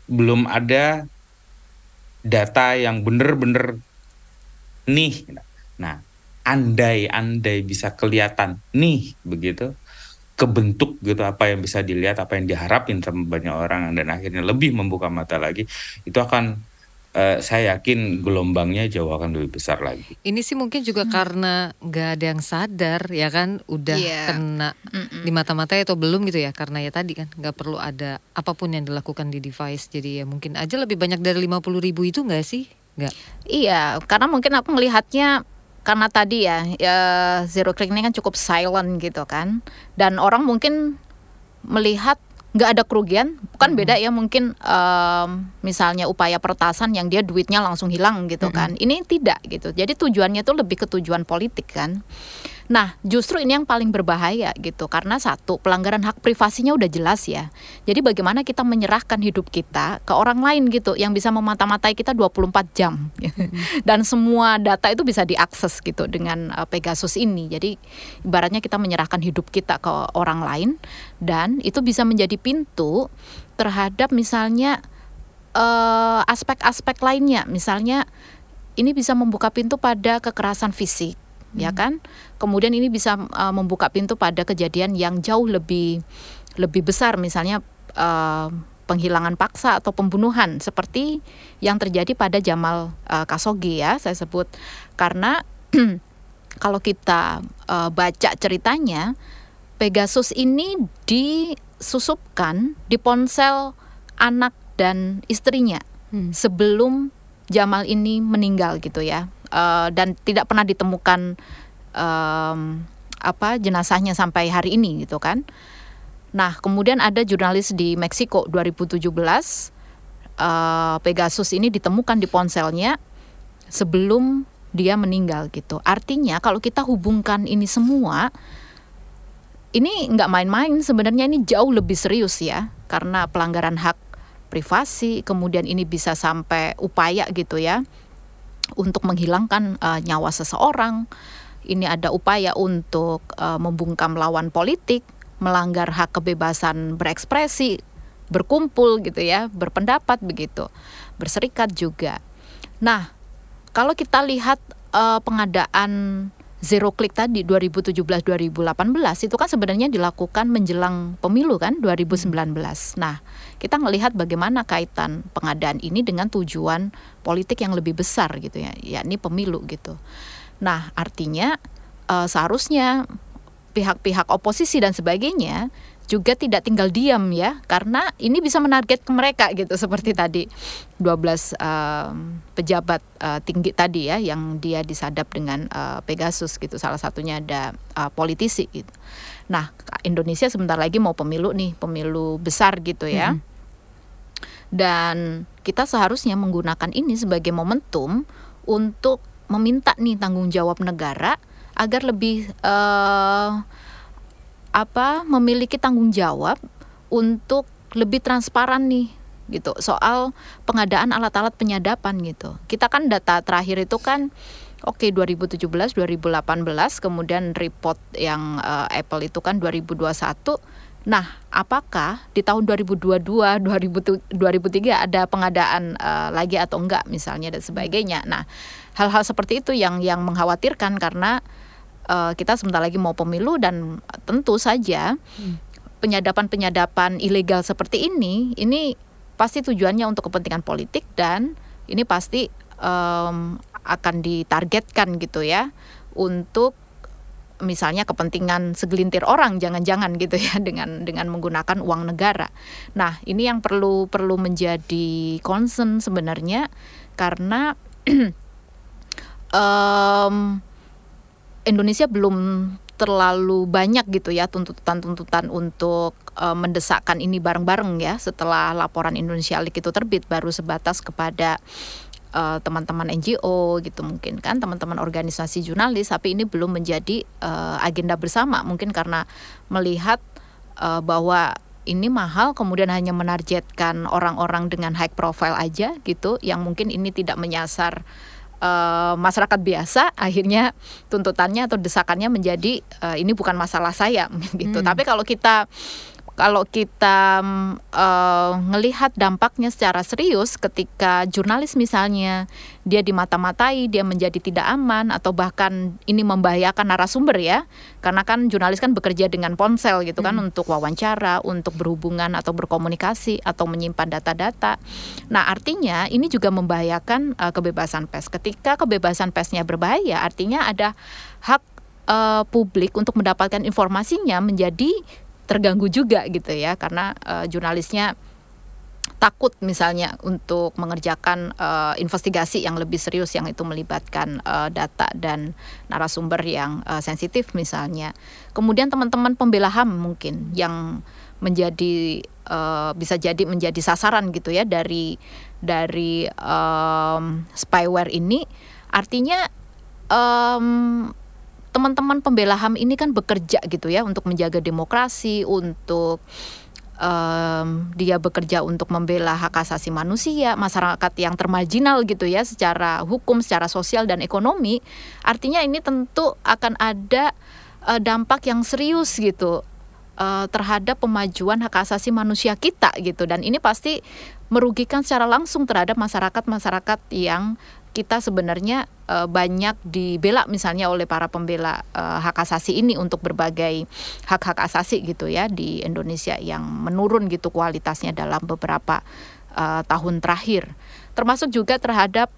belum ada data yang benar-benar nih. Nah, andai bisa kelihatan nih begitu, kebentuk gitu apa yang bisa dilihat, apa yang diharapin sama banyak orang, dan akhirnya lebih membuka mata lagi, itu akan saya yakin gelombangnya jauh akan lebih besar lagi. Ini sih mungkin juga karena nggak ada yang sadar ya kan, udah kena di mata-mata atau belum gitu ya, karena ya tadi kan nggak perlu ada apapun yang dilakukan di device, jadi ya mungkin aja lebih banyak dari 50.000 itu nggak sih? Nggak. Iya, karena mungkin aku melihatnya karena tadi ya zero click ini kan cukup silent gitu kan, dan orang mungkin melihat nggak ada kerugian, bukan beda ya mungkin misalnya upaya peretasan yang dia duitnya langsung hilang gitu kan, ini tidak gitu, jadi tujuannya tuh lebih ke tujuan politik kan. Nah justru ini yang paling berbahaya gitu, karena satu, pelanggaran hak privasinya udah jelas ya, jadi bagaimana kita menyerahkan hidup kita ke orang lain gitu, yang bisa memata-matai kita 24 jam dan semua data itu bisa diakses gitu dengan Pegasus ini. Jadi ibaratnya kita menyerahkan hidup kita ke orang lain, dan itu bisa menjadi pintu terhadap misalnya aspek-aspek lainnya. Misalnya ini bisa membuka pintu pada kekerasan fisik, ya kan? Kemudian ini bisa membuka pintu pada kejadian yang jauh lebih besar, misalnya penghilangan paksa atau pembunuhan seperti yang terjadi pada Jamal Khashoggi ya, saya sebut. Karena kalau kita baca ceritanya, Pegasus ini disusupkan di ponsel anak dan istrinya sebelum Jamal ini meninggal gitu ya, dan tidak pernah ditemukan jenazahnya sampai hari ini gitu kan. Nah kemudian ada jurnalis di Meksiko 2017, Pegasus ini ditemukan di ponselnya sebelum dia meninggal gitu. Artinya kalau kita hubungkan ini semua, ini nggak main-main sebenarnya, ini jauh lebih serius ya, karena pelanggaran hak privasi, kemudian ini bisa sampai upaya gitu ya untuk menghilangkan nyawa seseorang. Ini ada upaya untuk membungkam lawan politik, melanggar hak kebebasan berekspresi, berkumpul gitu ya, berpendapat begitu, berserikat juga. Nah, kalau kita lihat pengadaan zero click tadi 2017-2018 itu kan sebenarnya dilakukan menjelang pemilu kan 2019. Nah, kita melihat bagaimana kaitan pengadaan ini dengan tujuan politik yang lebih besar gitu ya, yakni pemilu gitu. Nah, artinya seharusnya pihak-pihak oposisi dan sebagainya juga tidak tinggal diam ya, karena ini bisa menarget ke mereka gitu, seperti tadi 12 pejabat tinggi tadi ya yang dia disadap dengan Pegasus gitu, salah satunya ada politisi gitu. Nah Indonesia sebentar lagi mau pemilu nih, pemilu besar gitu ya, dan kita seharusnya menggunakan ini sebagai momentum untuk meminta nih tanggung jawab negara agar lebih memiliki tanggung jawab untuk lebih transparan nih gitu soal pengadaan alat-alat penyadapan gitu. Kita kan data terakhir itu kan 2017, 2018, kemudian report yang Apple itu kan 2021. Nah, apakah di tahun 2022, 2003 ada pengadaan lagi atau enggak misalnya dan sebagainya. Nah, hal-hal seperti itu yang mengkhawatirkan, karena kita sebentar lagi mau pemilu, dan tentu saja penyadapan ilegal seperti ini pasti tujuannya untuk kepentingan politik, dan ini pasti akan ditargetkan gitu ya untuk misalnya kepentingan segelintir orang, jangan-jangan gitu ya, dengan menggunakan uang negara. Nah ini yang perlu menjadi concern sebenarnya, karena Indonesia belum terlalu banyak gitu ya tuntutan untuk mendesakkan ini bareng-bareng ya. Setelah laporan Indonesia Leak itu terbit, baru sebatas kepada teman-teman NGO gitu mungkin kan, teman-teman organisasi jurnalis, tapi ini belum menjadi agenda bersama, mungkin karena melihat bahwa ini mahal, kemudian hanya menargetkan orang-orang dengan high profile aja gitu, yang mungkin ini tidak menyasar masyarakat biasa. Akhirnya tuntutannya atau desakannya menjadi ini bukan masalah saya gitu. Tapi kalau kita kalau kita ngelihat dampaknya secara serius ketika jurnalis misalnya dia dimata-matai, dia menjadi tidak aman atau bahkan ini membahayakan narasumber ya, karena kan jurnalis kan bekerja dengan ponsel gitu kan untuk wawancara, untuk berhubungan atau berkomunikasi atau menyimpan data-data. Nah artinya ini juga membahayakan kebebasan pers. Ketika kebebasan persnya berbahaya, artinya ada hak publik untuk mendapatkan informasinya menjadi terganggu juga gitu ya, karena jurnalisnya takut misalnya untuk mengerjakan investigasi yang lebih serius yang itu melibatkan data dan narasumber yang sensitif misalnya. Kemudian teman-teman pembela HAM mungkin yang menjadi bisa jadi menjadi sasaran gitu ya dari spyware ini. Artinya teman-teman pembela HAM ini kan bekerja gitu ya untuk menjaga demokrasi, untuk dia bekerja untuk membela hak asasi manusia, masyarakat yang termarginal gitu ya secara hukum, secara sosial dan ekonomi. Artinya ini tentu akan ada dampak yang serius gitu terhadap pemajuan hak asasi manusia kita gitu, dan ini pasti merugikan secara langsung terhadap masyarakat yang kita sebenarnya banyak dibela misalnya oleh para pembela hak asasi ini untuk berbagai hak-hak asasi gitu ya di Indonesia yang menurun gitu kualitasnya dalam beberapa tahun terakhir, termasuk juga terhadap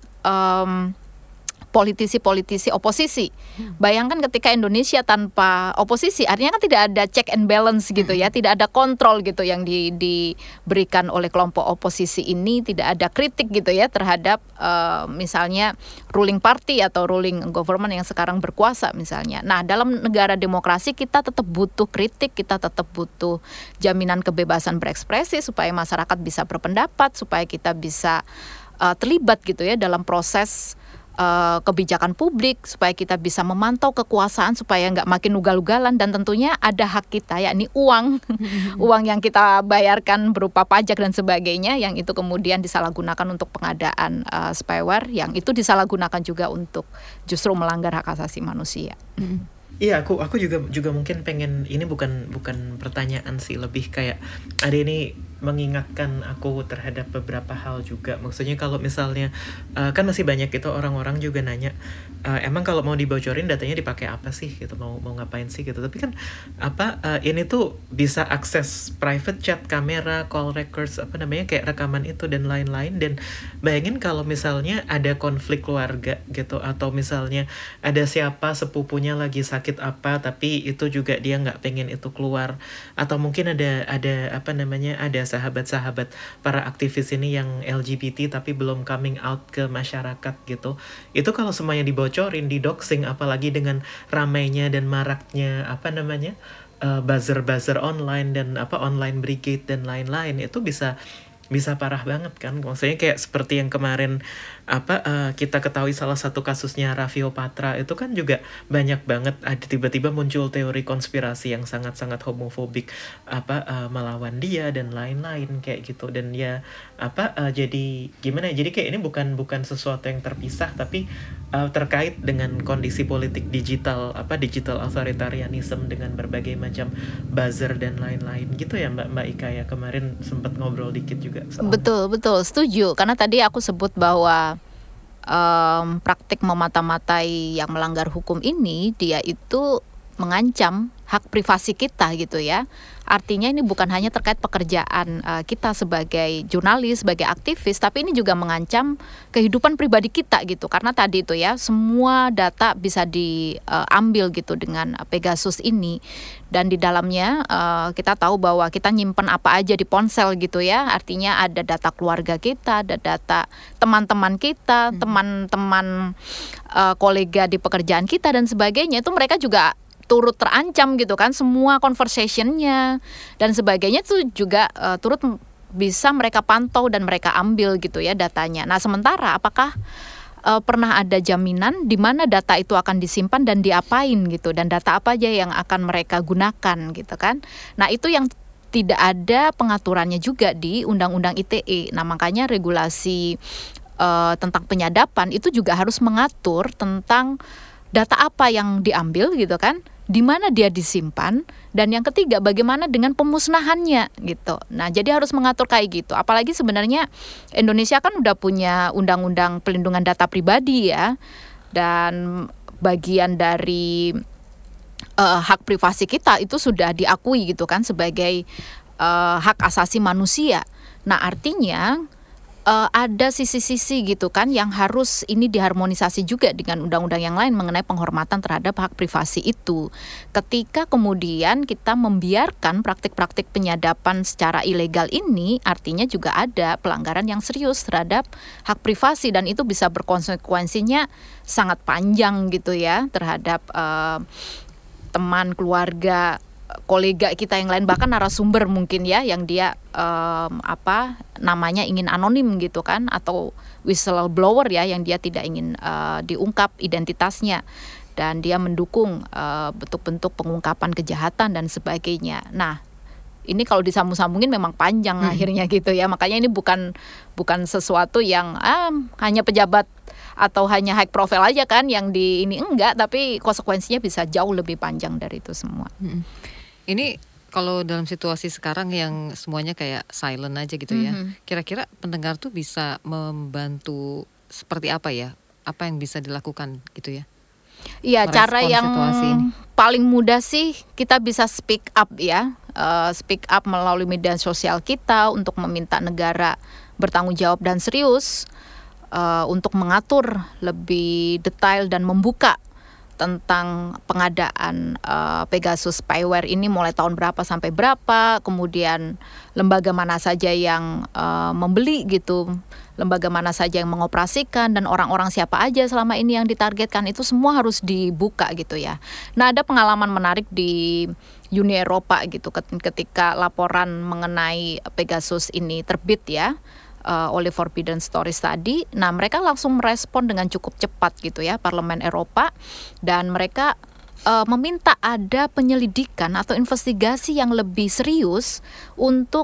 politisi-politisi oposisi. Bayangkan ketika Indonesia tanpa oposisi, artinya kan tidak ada check and balance gitu ya, tidak ada kontrol gitu yang diberikan oleh kelompok oposisi ini, tidak ada kritik gitu ya terhadap misalnya ruling party atau ruling government yang sekarang berkuasa misalnya. Nah, dalam negara demokrasi kita tetap butuh kritik, kita tetap butuh jaminan kebebasan berekspresi supaya masyarakat bisa berpendapat, supaya kita bisa terlibat gitu ya dalam proses kebijakan publik, supaya kita bisa memantau kekuasaan supaya nggak makin ugal-ugalan, dan tentunya ada hak kita yakni uang uang yang kita bayarkan berupa pajak dan sebagainya yang itu kemudian disalahgunakan untuk pengadaan spyware yang itu disalahgunakan juga untuk justru melanggar hak asasi manusia. Iya, aku juga mungkin pengen, ini bukan pertanyaan sih, lebih kayak ada ini mengingatkan aku terhadap beberapa hal juga. Maksudnya kalau misalnya kan masih banyak itu orang-orang juga nanya, emang kalau mau dibocorin datanya dipakai apa sih gitu, mau ngapain sih gitu. Tapi kan ini tuh bisa akses private chat, kamera, call records, kayak rekaman itu dan lain-lain. Dan bayangin kalau misalnya ada konflik keluarga gitu, atau misalnya ada siapa sepupunya lagi sakit apa, tapi itu juga dia nggak pengen itu keluar, atau mungkin ada sahabat-sahabat para aktivis ini yang LGBT tapi belum coming out ke masyarakat gitu. Itu kalau semuanya dibocorin, didoxing, apalagi dengan ramainya dan maraknya buzzer online dan online brigade dan lain-lain, itu bisa parah banget kan. Maksudnya kayak seperti yang kemarin kita ketahui salah satu kasusnya Raffio Patra, itu kan juga banyak banget ada tiba-tiba muncul teori konspirasi yang sangat-sangat homofobik melawan dia dan lain-lain kayak gitu. Dan ya jadi gimana ya, jadi kayak ini bukan sesuatu yang terpisah, tapi terkait dengan kondisi politik digital authoritarianism dengan berbagai macam buzzer dan lain-lain gitu ya Mbak Ika ya, kemarin sempat ngobrol dikit juga soal. Betul setuju, karena tadi aku sebut bahwa praktik memata-matai yang melanggar hukum ini dia itu mengancam hak privasi kita gitu ya. Artinya ini bukan hanya terkait pekerjaan kita sebagai jurnalis, sebagai aktivis, tapi ini juga mengancam kehidupan pribadi kita gitu. Karena tadi itu ya, semua data bisa diambil gitu dengan Pegasus ini. Dan di dalamnya kita tahu bahwa kita nyimpen apa aja di ponsel gitu ya. Artinya ada data keluarga kita, ada data teman-teman kita, teman-teman kolega di pekerjaan kita dan sebagainya. Itu mereka juga turut terancam gitu kan, semua conversationnya dan sebagainya itu juga turut bisa mereka pantau dan mereka ambil gitu ya datanya. Nah sementara apakah pernah ada jaminan di mana data itu akan disimpan dan diapain gitu, dan data apa aja yang akan mereka gunakan gitu kan. Nah itu yang tidak ada pengaturannya juga di Undang-Undang ITE. Nah makanya regulasi tentang penyadapan itu juga harus mengatur tentang data apa yang diambil gitu kan, di mana dia disimpan, dan yang ketiga bagaimana dengan pemusnahannya gitu. Nah, jadi harus mengatur kayak gitu. Apalagi sebenarnya Indonesia kan udah punya undang-undang pelindungan data pribadi ya, dan bagian dari hak privasi kita itu sudah diakui gitu kan sebagai hak asasi manusia. Nah, artinya ada sisi-sisi gitu kan yang harus ini diharmonisasi juga dengan undang-undang yang lain mengenai penghormatan terhadap hak privasi itu. Ketika kemudian kita membiarkan praktik-praktik penyadapan secara ilegal ini, artinya juga ada pelanggaran yang serius terhadap hak privasi, dan itu bisa berkonsekuensinya sangat panjang gitu ya terhadap teman, keluarga, kolega kita yang lain, bahkan narasumber mungkin ya yang dia namanya ingin anonim gitu kan, atau whistleblower ya yang dia tidak ingin diungkap identitasnya, dan dia mendukung bentuk-bentuk pengungkapan kejahatan dan sebagainya. Nah, ini kalau disambung-sambungin memang panjang akhirnya gitu ya. Makanya ini bukan sesuatu yang hanya pejabat atau hanya high profile aja kan yang di ini, enggak, tapi konsekuensinya bisa jauh lebih panjang dari itu semua. Ini kalau dalam situasi sekarang yang semuanya kayak silent aja gitu ya, kira-kira pendengar tuh bisa membantu seperti apa ya? Apa yang bisa dilakukan gitu ya? Iya, cara yang paling mudah sih kita bisa speak up ya, speak up melalui media sosial kita untuk meminta negara bertanggung jawab dan serius untuk mengatur lebih detail dan membuka tentang pengadaan Pegasus spyware ini mulai tahun berapa sampai berapa, kemudian lembaga mana saja yang membeli gitu, lembaga mana saja yang mengoperasikan, dan orang-orang siapa aja selama ini yang ditargetkan, itu semua harus dibuka gitu ya. Nah, ada pengalaman menarik di Uni Eropa gitu ketika laporan mengenai Pegasus ini terbit ya, oleh Forbidden Stories tadi. Nah, mereka langsung merespon dengan cukup cepat gitu ya, Parlemen Eropa, dan mereka meminta ada penyelidikan atau investigasi yang lebih serius untuk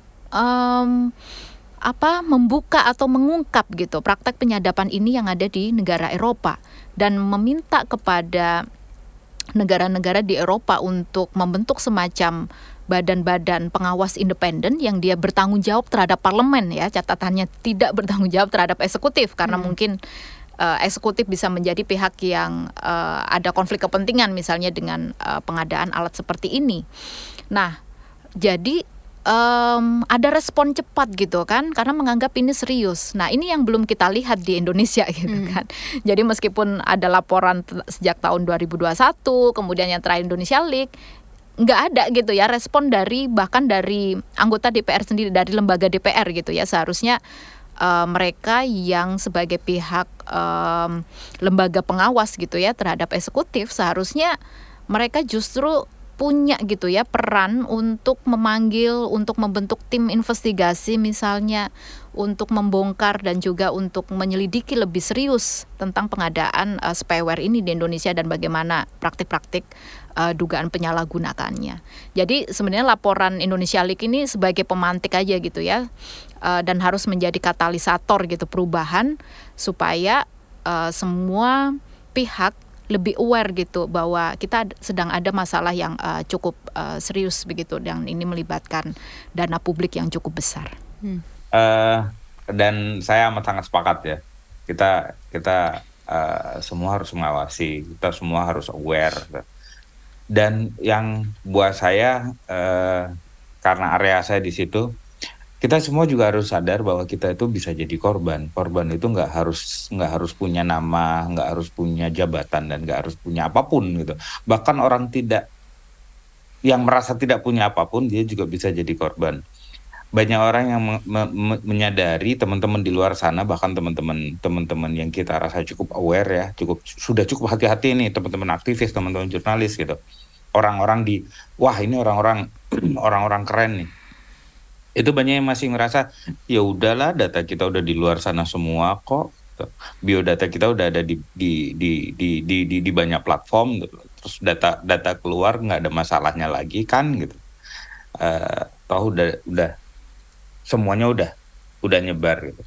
membuka atau mengungkap gitu praktek penyadapan ini yang ada di negara Eropa, dan meminta kepada negara-negara di Eropa untuk membentuk semacam badan-badan pengawas independen yang dia bertanggung jawab terhadap parlemen ya, catatannya tidak bertanggung jawab terhadap eksekutif, karena mungkin eksekutif bisa menjadi pihak yang ada konflik kepentingan misalnya dengan pengadaan alat seperti ini. Nah, jadi ada respon cepat gitu kan, karena menganggap ini serius. Nah, ini yang belum kita lihat di Indonesia gitu kan. Jadi meskipun ada laporan sejak tahun 2021, kemudian yang terakhir Indonesia Leak, nggak ada gitu ya respon bahkan dari anggota DPR sendiri, dari lembaga DPR gitu ya. Seharusnya mereka yang sebagai pihak lembaga pengawas gitu ya terhadap eksekutif, seharusnya mereka justru punya gitu ya peran untuk memanggil, untuk membentuk tim investigasi misalnya, untuk membongkar dan juga untuk menyelidiki lebih serius tentang pengadaan spyware ini di Indonesia dan bagaimana praktik-praktik dugaan penyalahgunakannya. Jadi sebenarnya laporan Indonesia Leak ini sebagai pemantik aja gitu ya, dan harus menjadi katalisator gitu perubahan supaya semua pihak lebih aware gitu bahwa kita sedang ada masalah yang cukup serius begitu, dan ini melibatkan dana publik yang cukup besar. Dan saya amat sangat sepakat ya. Kita semua harus mengawasi, kita semua harus aware. Dan yang buat saya karena area saya di situ, kita semua juga harus sadar bahwa kita itu bisa jadi korban. Korban itu nggak harus punya nama, nggak harus punya jabatan, dan nggak harus punya apapun gitu. Bahkan orang yang merasa tidak punya apapun, dia juga bisa jadi korban. Banyak orang yang menyadari, teman-teman di luar sana, bahkan teman-teman yang kita rasa cukup aware ya, sudah cukup hati-hati nih, teman-teman aktivis, teman-teman jurnalis gitu. Orang-orang wah ini orang-orang keren nih. Itu banyak yang masih ngerasa ya udahlah, data kita udah di luar sana semua kok, biodata kita udah ada di banyak platform, terus data keluar nggak ada masalahnya lagi kan gitu. Toh udah semuanya udah nyebar gitu.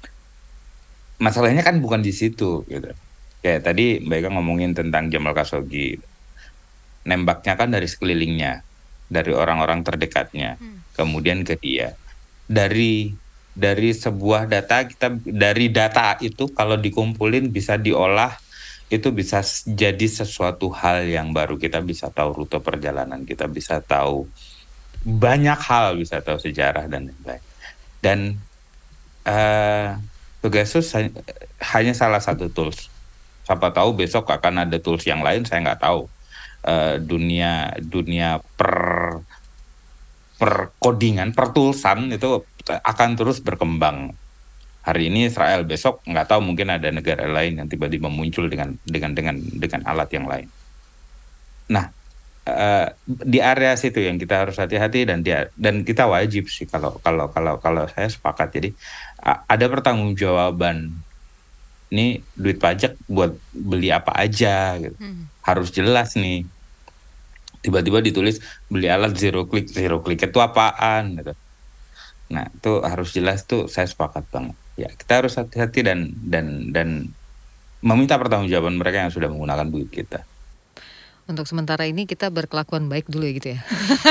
Masalahnya kan bukan di situ gitu. Kayak tadi Mbak Eka ngomongin tentang Jamal Khashoggi. nembaknya kan dari sekelilingnya, dari orang-orang terdekatnya, kemudian ke dia. Dari sebuah data dari data itu kalau dikumpulin bisa diolah, itu bisa jadi sesuatu hal yang baru. Kita bisa tahu rute perjalanan, kita bisa tahu banyak hal, bisa tahu sejarah dan lain-lain. Dan Pegasus hanya salah satu tools. Siapa tahu besok akan ada tools yang lain, saya nggak tahu. Dunia per codingan, per toolsan itu akan terus berkembang. Hari ini Israel, besok nggak tahu, mungkin ada negara lain yang tiba-tiba muncul dengan alat yang lain. Nah, di area situ yang kita harus hati-hati, dan kita wajib sih, kalau saya sepakat. Jadi ada pertanggungjawaban. Ini duit pajak buat beli apa aja gitu. Harus jelas nih. Tiba-tiba ditulis beli alat zero click itu apaan gitu. Nah, itu harus jelas, tuh saya sepakat banget. Ya, kita harus hati-hati dan meminta pertanggungjawaban mereka yang sudah menggunakan duit kita. Untuk sementara ini kita berkelakuan baik dulu ya gitu ya.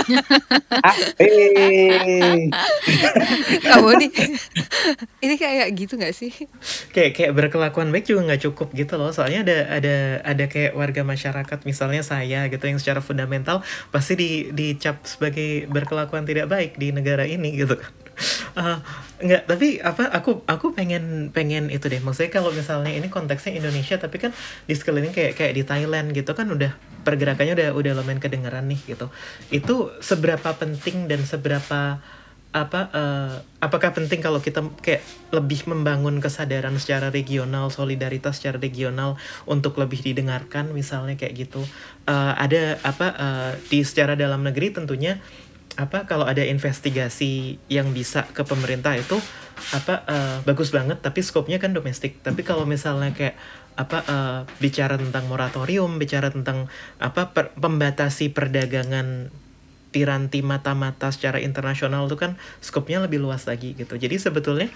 Kamu nih, ini kayak gitu nggak sih? Kayak berkelakuan baik juga nggak cukup gitu loh. Soalnya ada kayak warga masyarakat, misalnya saya gitu, yang secara fundamental pasti dicap sebagai berkelakuan tidak baik di negara ini gitu kan. Enggak, tapi aku pengen itu deh. Maksudnya kalau misalnya ini konteksnya Indonesia, tapi kan di sekeliling kayak di Thailand gitu kan udah pergerakannya udah lumayan kedengeran nih gitu. Itu seberapa penting dan seberapa apakah penting kalau kita kayak lebih membangun kesadaran secara regional, solidaritas secara regional untuk lebih didengarkan, misalnya kayak gitu. Di secara dalam negeri tentunya kalau ada investigasi yang bisa ke pemerintah itu bagus banget, tapi skopnya kan domestik. Tapi kalau misalnya kayak bicara tentang moratorium, bicara tentang pembatasi perdagangan piranti mata-mata secara internasional, itu kan skopnya lebih luas lagi gitu. Jadi sebetulnya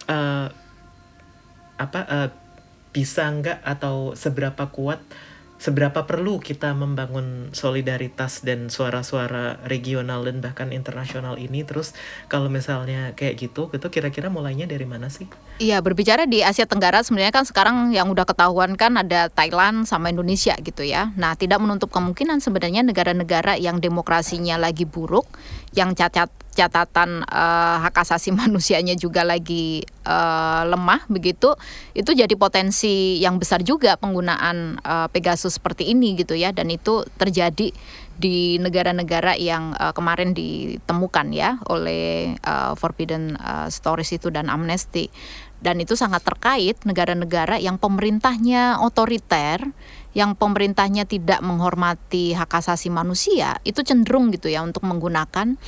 bisa nggak, atau seberapa perlu kita membangun solidaritas dan suara-suara regional dan bahkan internasional ini. Terus kalau misalnya kayak gitu kira-kira mulainya dari mana sih? Iya, berbicara di Asia Tenggara sebenarnya kan sekarang yang udah ketahuan kan ada Thailand sama Indonesia gitu ya. Nah, tidak menutup kemungkinan sebenarnya negara-negara yang demokrasinya lagi buruk, yang catatan hak asasi manusianya juga lagi lemah begitu, itu jadi potensi yang besar juga penggunaan Pegasus seperti ini gitu ya. Dan itu terjadi di negara-negara yang kemarin ditemukan ya oleh Forbidden Stories itu dan Amnesty. Dan itu sangat terkait negara-negara yang pemerintahnya otoriter, yang pemerintahnya tidak menghormati hak asasi manusia, itu cenderung gitu ya untuk menggunakan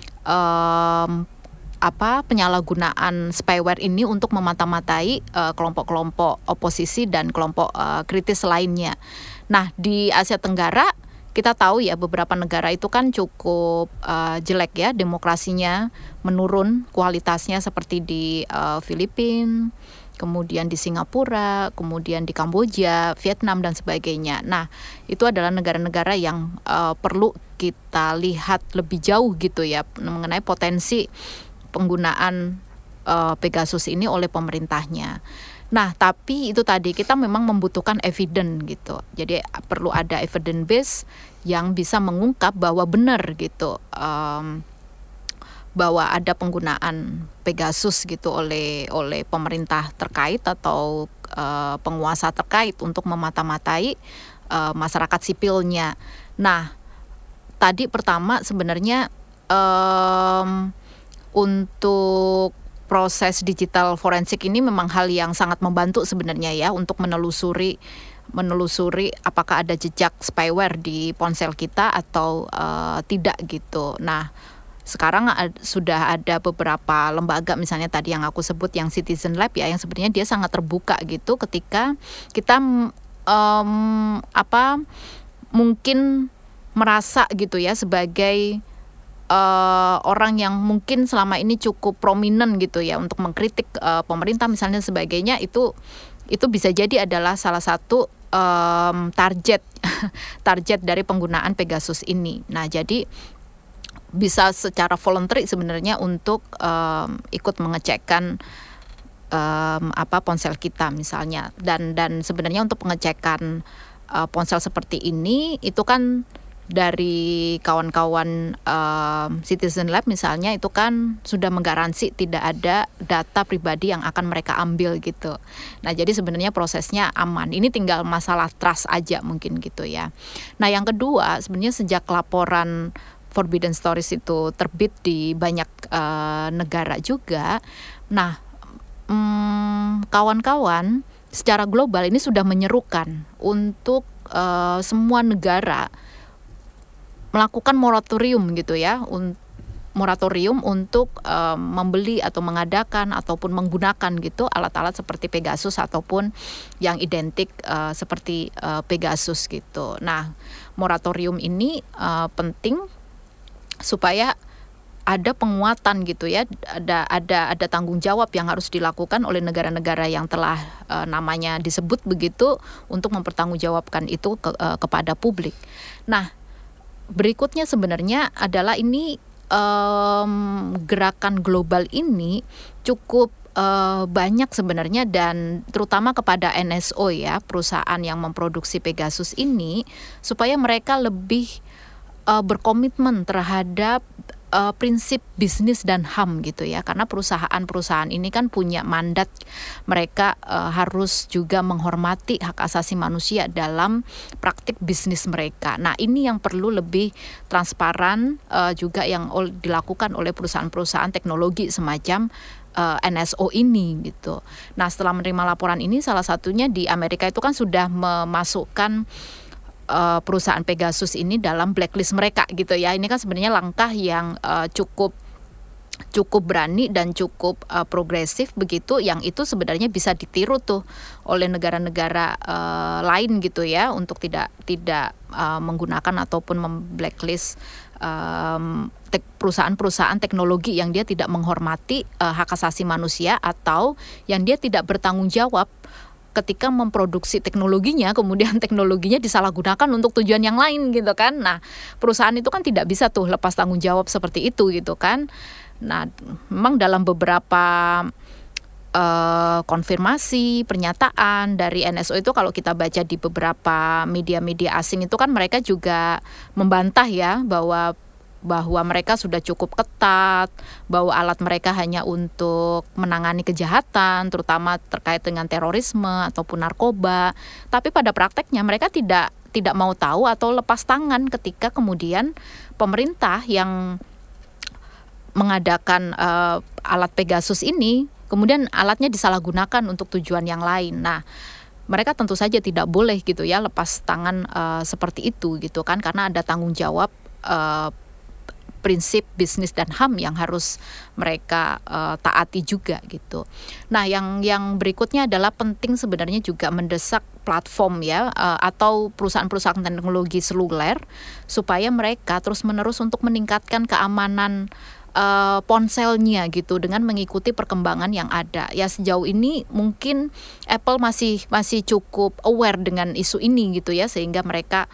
penyalahgunaan spyware ini untuk memata-matai kelompok-kelompok oposisi dan kelompok kritis lainnya. Nah, di Asia Tenggara kita tahu ya beberapa negara itu kan cukup jelek ya, demokrasinya menurun kualitasnya, seperti di Filipina, kemudian di Singapura, kemudian di Kamboja, Vietnam dan sebagainya. Nah, itu adalah negara-negara yang perlu kita lihat lebih jauh gitu ya mengenai potensi penggunaan Pegasus ini oleh pemerintahnya. Nah, tapi itu tadi kita memang membutuhkan evidence gitu. Jadi perlu ada evidence base yang bisa mengungkap bahwa benar gitu, bahwa ada penggunaan Pegasus gitu oleh pemerintah terkait atau penguasa terkait untuk memata-matai masyarakat sipilnya. Nah, tadi pertama sebenarnya untuk proses digital forensik ini memang hal yang sangat membantu sebenarnya ya untuk menelusuri apakah ada jejak spyware di ponsel kita atau tidak gitu. Nah, sekarang sudah ada beberapa lembaga, misalnya tadi yang aku sebut yang Citizen Lab ya, yang sebenarnya dia sangat terbuka gitu ketika kita mungkin merasa gitu ya sebagai orang yang mungkin selama ini cukup prominent gitu ya untuk mengkritik pemerintah misalnya sebagainya, itu bisa jadi adalah salah satu target target dari penggunaan Pegasus ini. Nah, jadi bisa secara voluntary sebenarnya untuk ikut mengecekkan ponsel kita misalnya, dan sebenarnya untuk pengecekan ponsel seperti ini itu kan dari kawan-kawan Citizen Lab misalnya, itu kan sudah menggaransi tidak ada data pribadi yang akan mereka ambil gitu. Nah, jadi sebenarnya prosesnya aman. Ini tinggal masalah trust aja mungkin gitu ya. Nah, yang kedua, sebenarnya sejak laporan Forbidden Stories itu terbit di banyak negara juga. Nah, kawan-kawan secara global ini sudah menyerukan untuk semua negara melakukan moratorium gitu ya, moratorium untuk membeli atau mengadakan ataupun menggunakan gitu alat-alat seperti Pegasus ataupun yang identik seperti Pegasus gitu. Nah, moratorium ini penting supaya ada penguatan gitu ya, ada tanggung jawab yang harus dilakukan oleh negara-negara yang telah namanya disebut begitu untuk mempertanggungjawabkan itu kepada publik. Nah, berikutnya sebenarnya adalah ini gerakan global ini cukup banyak sebenarnya, dan terutama kepada NSO ya, perusahaan yang memproduksi Pegasus ini, supaya mereka lebih berkomitmen terhadap prinsip bisnis dan HAM gitu ya, karena perusahaan-perusahaan ini kan punya mandat, mereka harus juga menghormati hak asasi manusia dalam praktik bisnis mereka. Nah, ini yang perlu lebih transparan juga yang dilakukan oleh perusahaan-perusahaan teknologi semacam NSO ini gitu. Nah, setelah menerima laporan ini, salah satunya di Amerika itu kan sudah memasukkan perusahaan Pegasus ini dalam blacklist mereka gitu ya. Ini kan sebenarnya langkah yang cukup berani dan cukup progresif begitu, yang itu sebenarnya bisa ditiru tuh oleh negara-negara lain gitu ya, untuk tidak menggunakan ataupun memblacklist perusahaan-perusahaan teknologi yang dia tidak menghormati hak asasi manusia, atau yang dia tidak bertanggung jawab ketika memproduksi teknologinya, kemudian teknologinya disalahgunakan untuk tujuan yang lain gitu kan. Nah, perusahaan itu kan tidak bisa tuh lepas tanggung jawab seperti itu gitu kan. Nah, memang dalam beberapa konfirmasi, pernyataan dari NSO itu, kalau kita baca di beberapa media-media asing itu kan mereka juga membantah ya, bahwa mereka sudah cukup ketat, bahwa alat mereka hanya untuk menangani kejahatan, terutama terkait dengan terorisme ataupun narkoba. Tapi pada prakteknya mereka tidak mau tahu atau lepas tangan ketika kemudian pemerintah yang mengadakan alat Pegasus ini, kemudian alatnya disalahgunakan untuk tujuan yang lain. Nah, mereka tentu saja tidak boleh gitu ya lepas tangan seperti itu gitu kan, karena ada tanggung jawab prinsip bisnis dan HAM yang harus mereka taati juga gitu. Nah, yang berikutnya adalah penting sebenarnya juga mendesak platform ya, atau perusahaan-perusahaan teknologi seluler, supaya mereka terus-menerus untuk meningkatkan keamanan ponselnya gitu, dengan mengikuti perkembangan yang ada. Ya, sejauh ini mungkin Apple masih cukup aware dengan isu ini gitu ya, sehingga mereka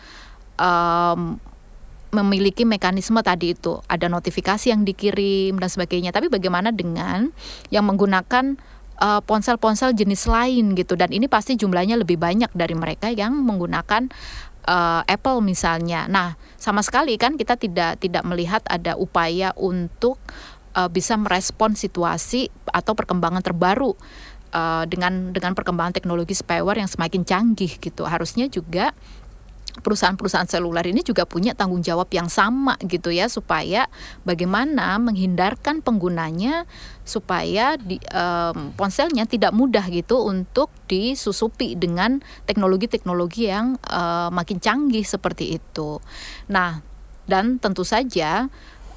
memiliki mekanisme tadi itu, ada notifikasi yang dikirim dan sebagainya. Tapi bagaimana dengan yang menggunakan ponsel-ponsel jenis lain gitu, dan ini pasti jumlahnya lebih banyak dari mereka yang menggunakan Apple misalnya. Nah, sama sekali kan kita tidak melihat ada upaya untuk bisa merespon situasi atau perkembangan terbaru dengan perkembangan teknologi spyware yang semakin canggih gitu. Harusnya juga perusahaan-perusahaan seluler ini juga punya tanggung jawab yang sama gitu ya, supaya bagaimana menghindarkan penggunanya supaya ponselnya tidak mudah gitu untuk disusupi dengan teknologi-teknologi yang makin canggih seperti itu. Nah, dan tentu saja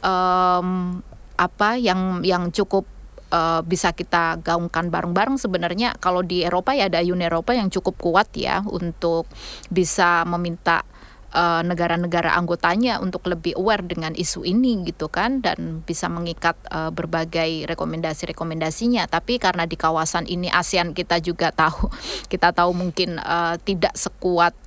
yang cukup bisa kita gaungkan bareng-bareng sebenarnya, kalau di Eropa ya ada Uni Eropa yang cukup kuat ya untuk bisa meminta negara-negara anggotanya untuk lebih aware dengan isu ini gitu kan, dan bisa mengikat berbagai rekomendasinya. Tapi karena di kawasan ini ASEAN kita tahu mungkin tidak sekuat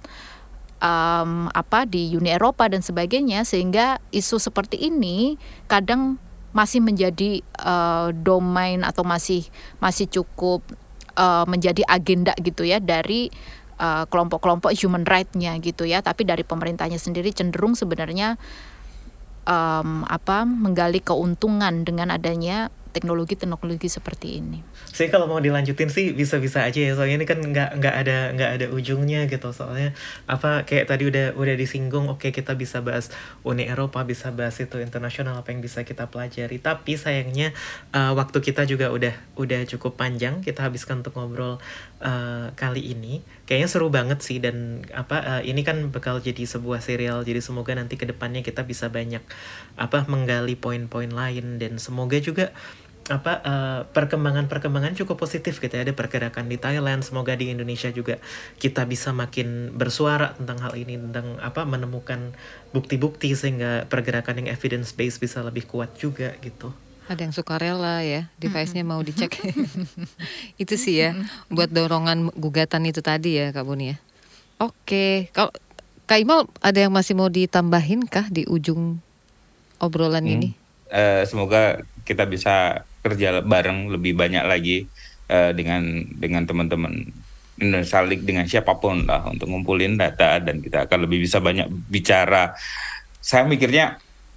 di Uni Eropa dan sebagainya, sehingga isu seperti ini kadang masih menjadi domain atau masih cukup menjadi agenda gitu ya dari kelompok-kelompok human right-nya gitu ya. Tapi dari pemerintahnya sendiri cenderung sebenarnya menggali keuntungan dengan adanya teknologi seperti ini. Sih kalau mau dilanjutin sih bisa-bisa aja ya, soalnya ini kan nggak ada ujungnya gitu. Soalnya kayak tadi udah disinggung, oke, kita bisa bahas Uni Eropa, bisa bahas itu internasional, apa yang bisa kita pelajari. Tapi sayangnya waktu kita juga udah cukup panjang kita habiskan untuk ngobrol kali ini. Kayaknya seru banget sih, dan ini kan bakal jadi sebuah serial. Jadi semoga nanti kedepannya kita bisa banyak menggali poin-poin lain, dan semoga juga perkembangan cukup positif gitu ya. Ada pergerakan di Thailand, semoga di Indonesia juga kita bisa makin bersuara tentang hal ini, tentang menemukan bukti-bukti sehingga pergerakan yang evidence based bisa lebih kuat juga gitu. Ada yang suka rela ya, device-nya mau dicek. Itu sih ya, buat dorongan gugatan itu tadi ya Kak Boni ya. Oke, kalau Kak Imal ada yang masih mau ditambahin kah di ujung obrolan ini? Semoga kita bisa kerja bareng lebih banyak lagi dengan teman-teman Indonesia League, dengan siapapun lah, untuk ngumpulin data, dan kita akan lebih bisa banyak bicara. Saya mikirnya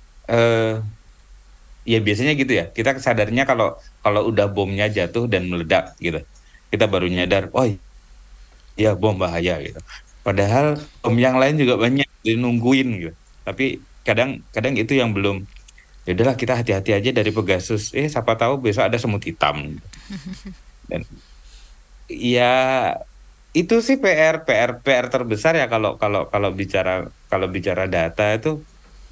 ya biasanya gitu ya, kita sadarnya kalau udah bomnya jatuh dan meledak gitu, kita baru nyadar, oh ya bom bahaya gitu. Padahal bom yang lain juga banyak dinungguin gitu. Tapi kadang itu yang belum. Ya udahlah, kita hati-hati aja dari Pegasus. Siapa tahu besok ada semut hitam. Dan ya itu sih PR terbesar ya kalau bicara data itu.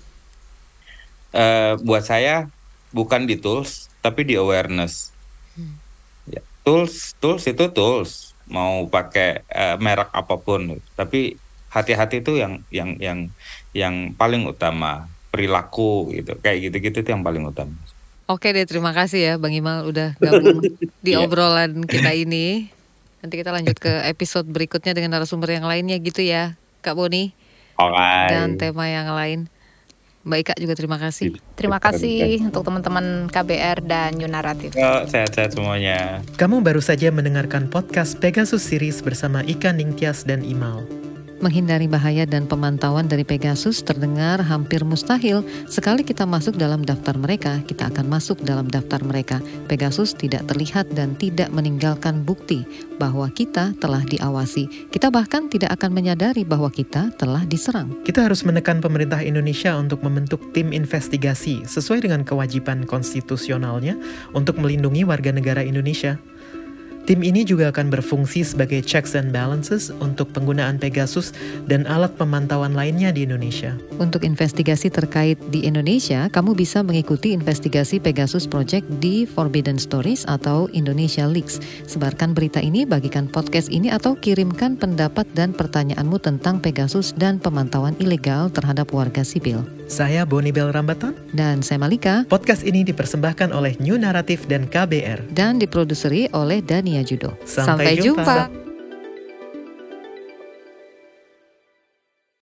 Buat saya bukan di tools tapi di awareness. Ya, tools itu tools, mau pakai merek apapun, tapi hati-hati itu yang paling utama. Perilaku gitu, kayak gitu-gitu itu yang paling utama. Oke deh, terima kasih ya Bang Imal udah gabung di obrolan kita ini. Nanti kita lanjut ke episode berikutnya dengan narasumber yang lainnya gitu ya Kak Boni. Dan tema yang lain. Mbak Ika juga terima kasih. Terima kasih untuk teman-teman KBR dan New Naratif. Sehat-sehat semuanya. Kamu baru saja mendengarkan podcast Pegasus Series bersama Ika Ningtyas dan Imal. Menghindari bahaya dan pemantauan dari Pegasus terdengar hampir mustahil. Sekali kita masuk dalam daftar mereka, kita akan masuk dalam daftar mereka. Pegasus tidak terlihat dan tidak meninggalkan bukti bahwa kita telah diawasi. Kita bahkan tidak akan menyadari bahwa kita telah diserang. Kita harus menekan pemerintah Indonesia untuk membentuk tim investigasi sesuai dengan kewajiban konstitusionalnya untuk melindungi warga negara Indonesia. Tim ini juga akan berfungsi sebagai checks and balances untuk penggunaan Pegasus dan alat pemantauan lainnya di Indonesia. Untuk investigasi terkait di Indonesia, kamu bisa mengikuti investigasi Pegasus Project di Forbidden Stories atau Indonesia Leaks. Sebarkan berita ini, bagikan podcast ini, atau kirimkan pendapat dan pertanyaanmu tentang Pegasus dan pemantauan ilegal terhadap warga sipil. Saya Boni Bel Rambatan. Dan saya Malika. Podcast ini dipersembahkan oleh New Naratif dan KBR. Dan diproduseri oleh Dania Judo. Sampai jumpa.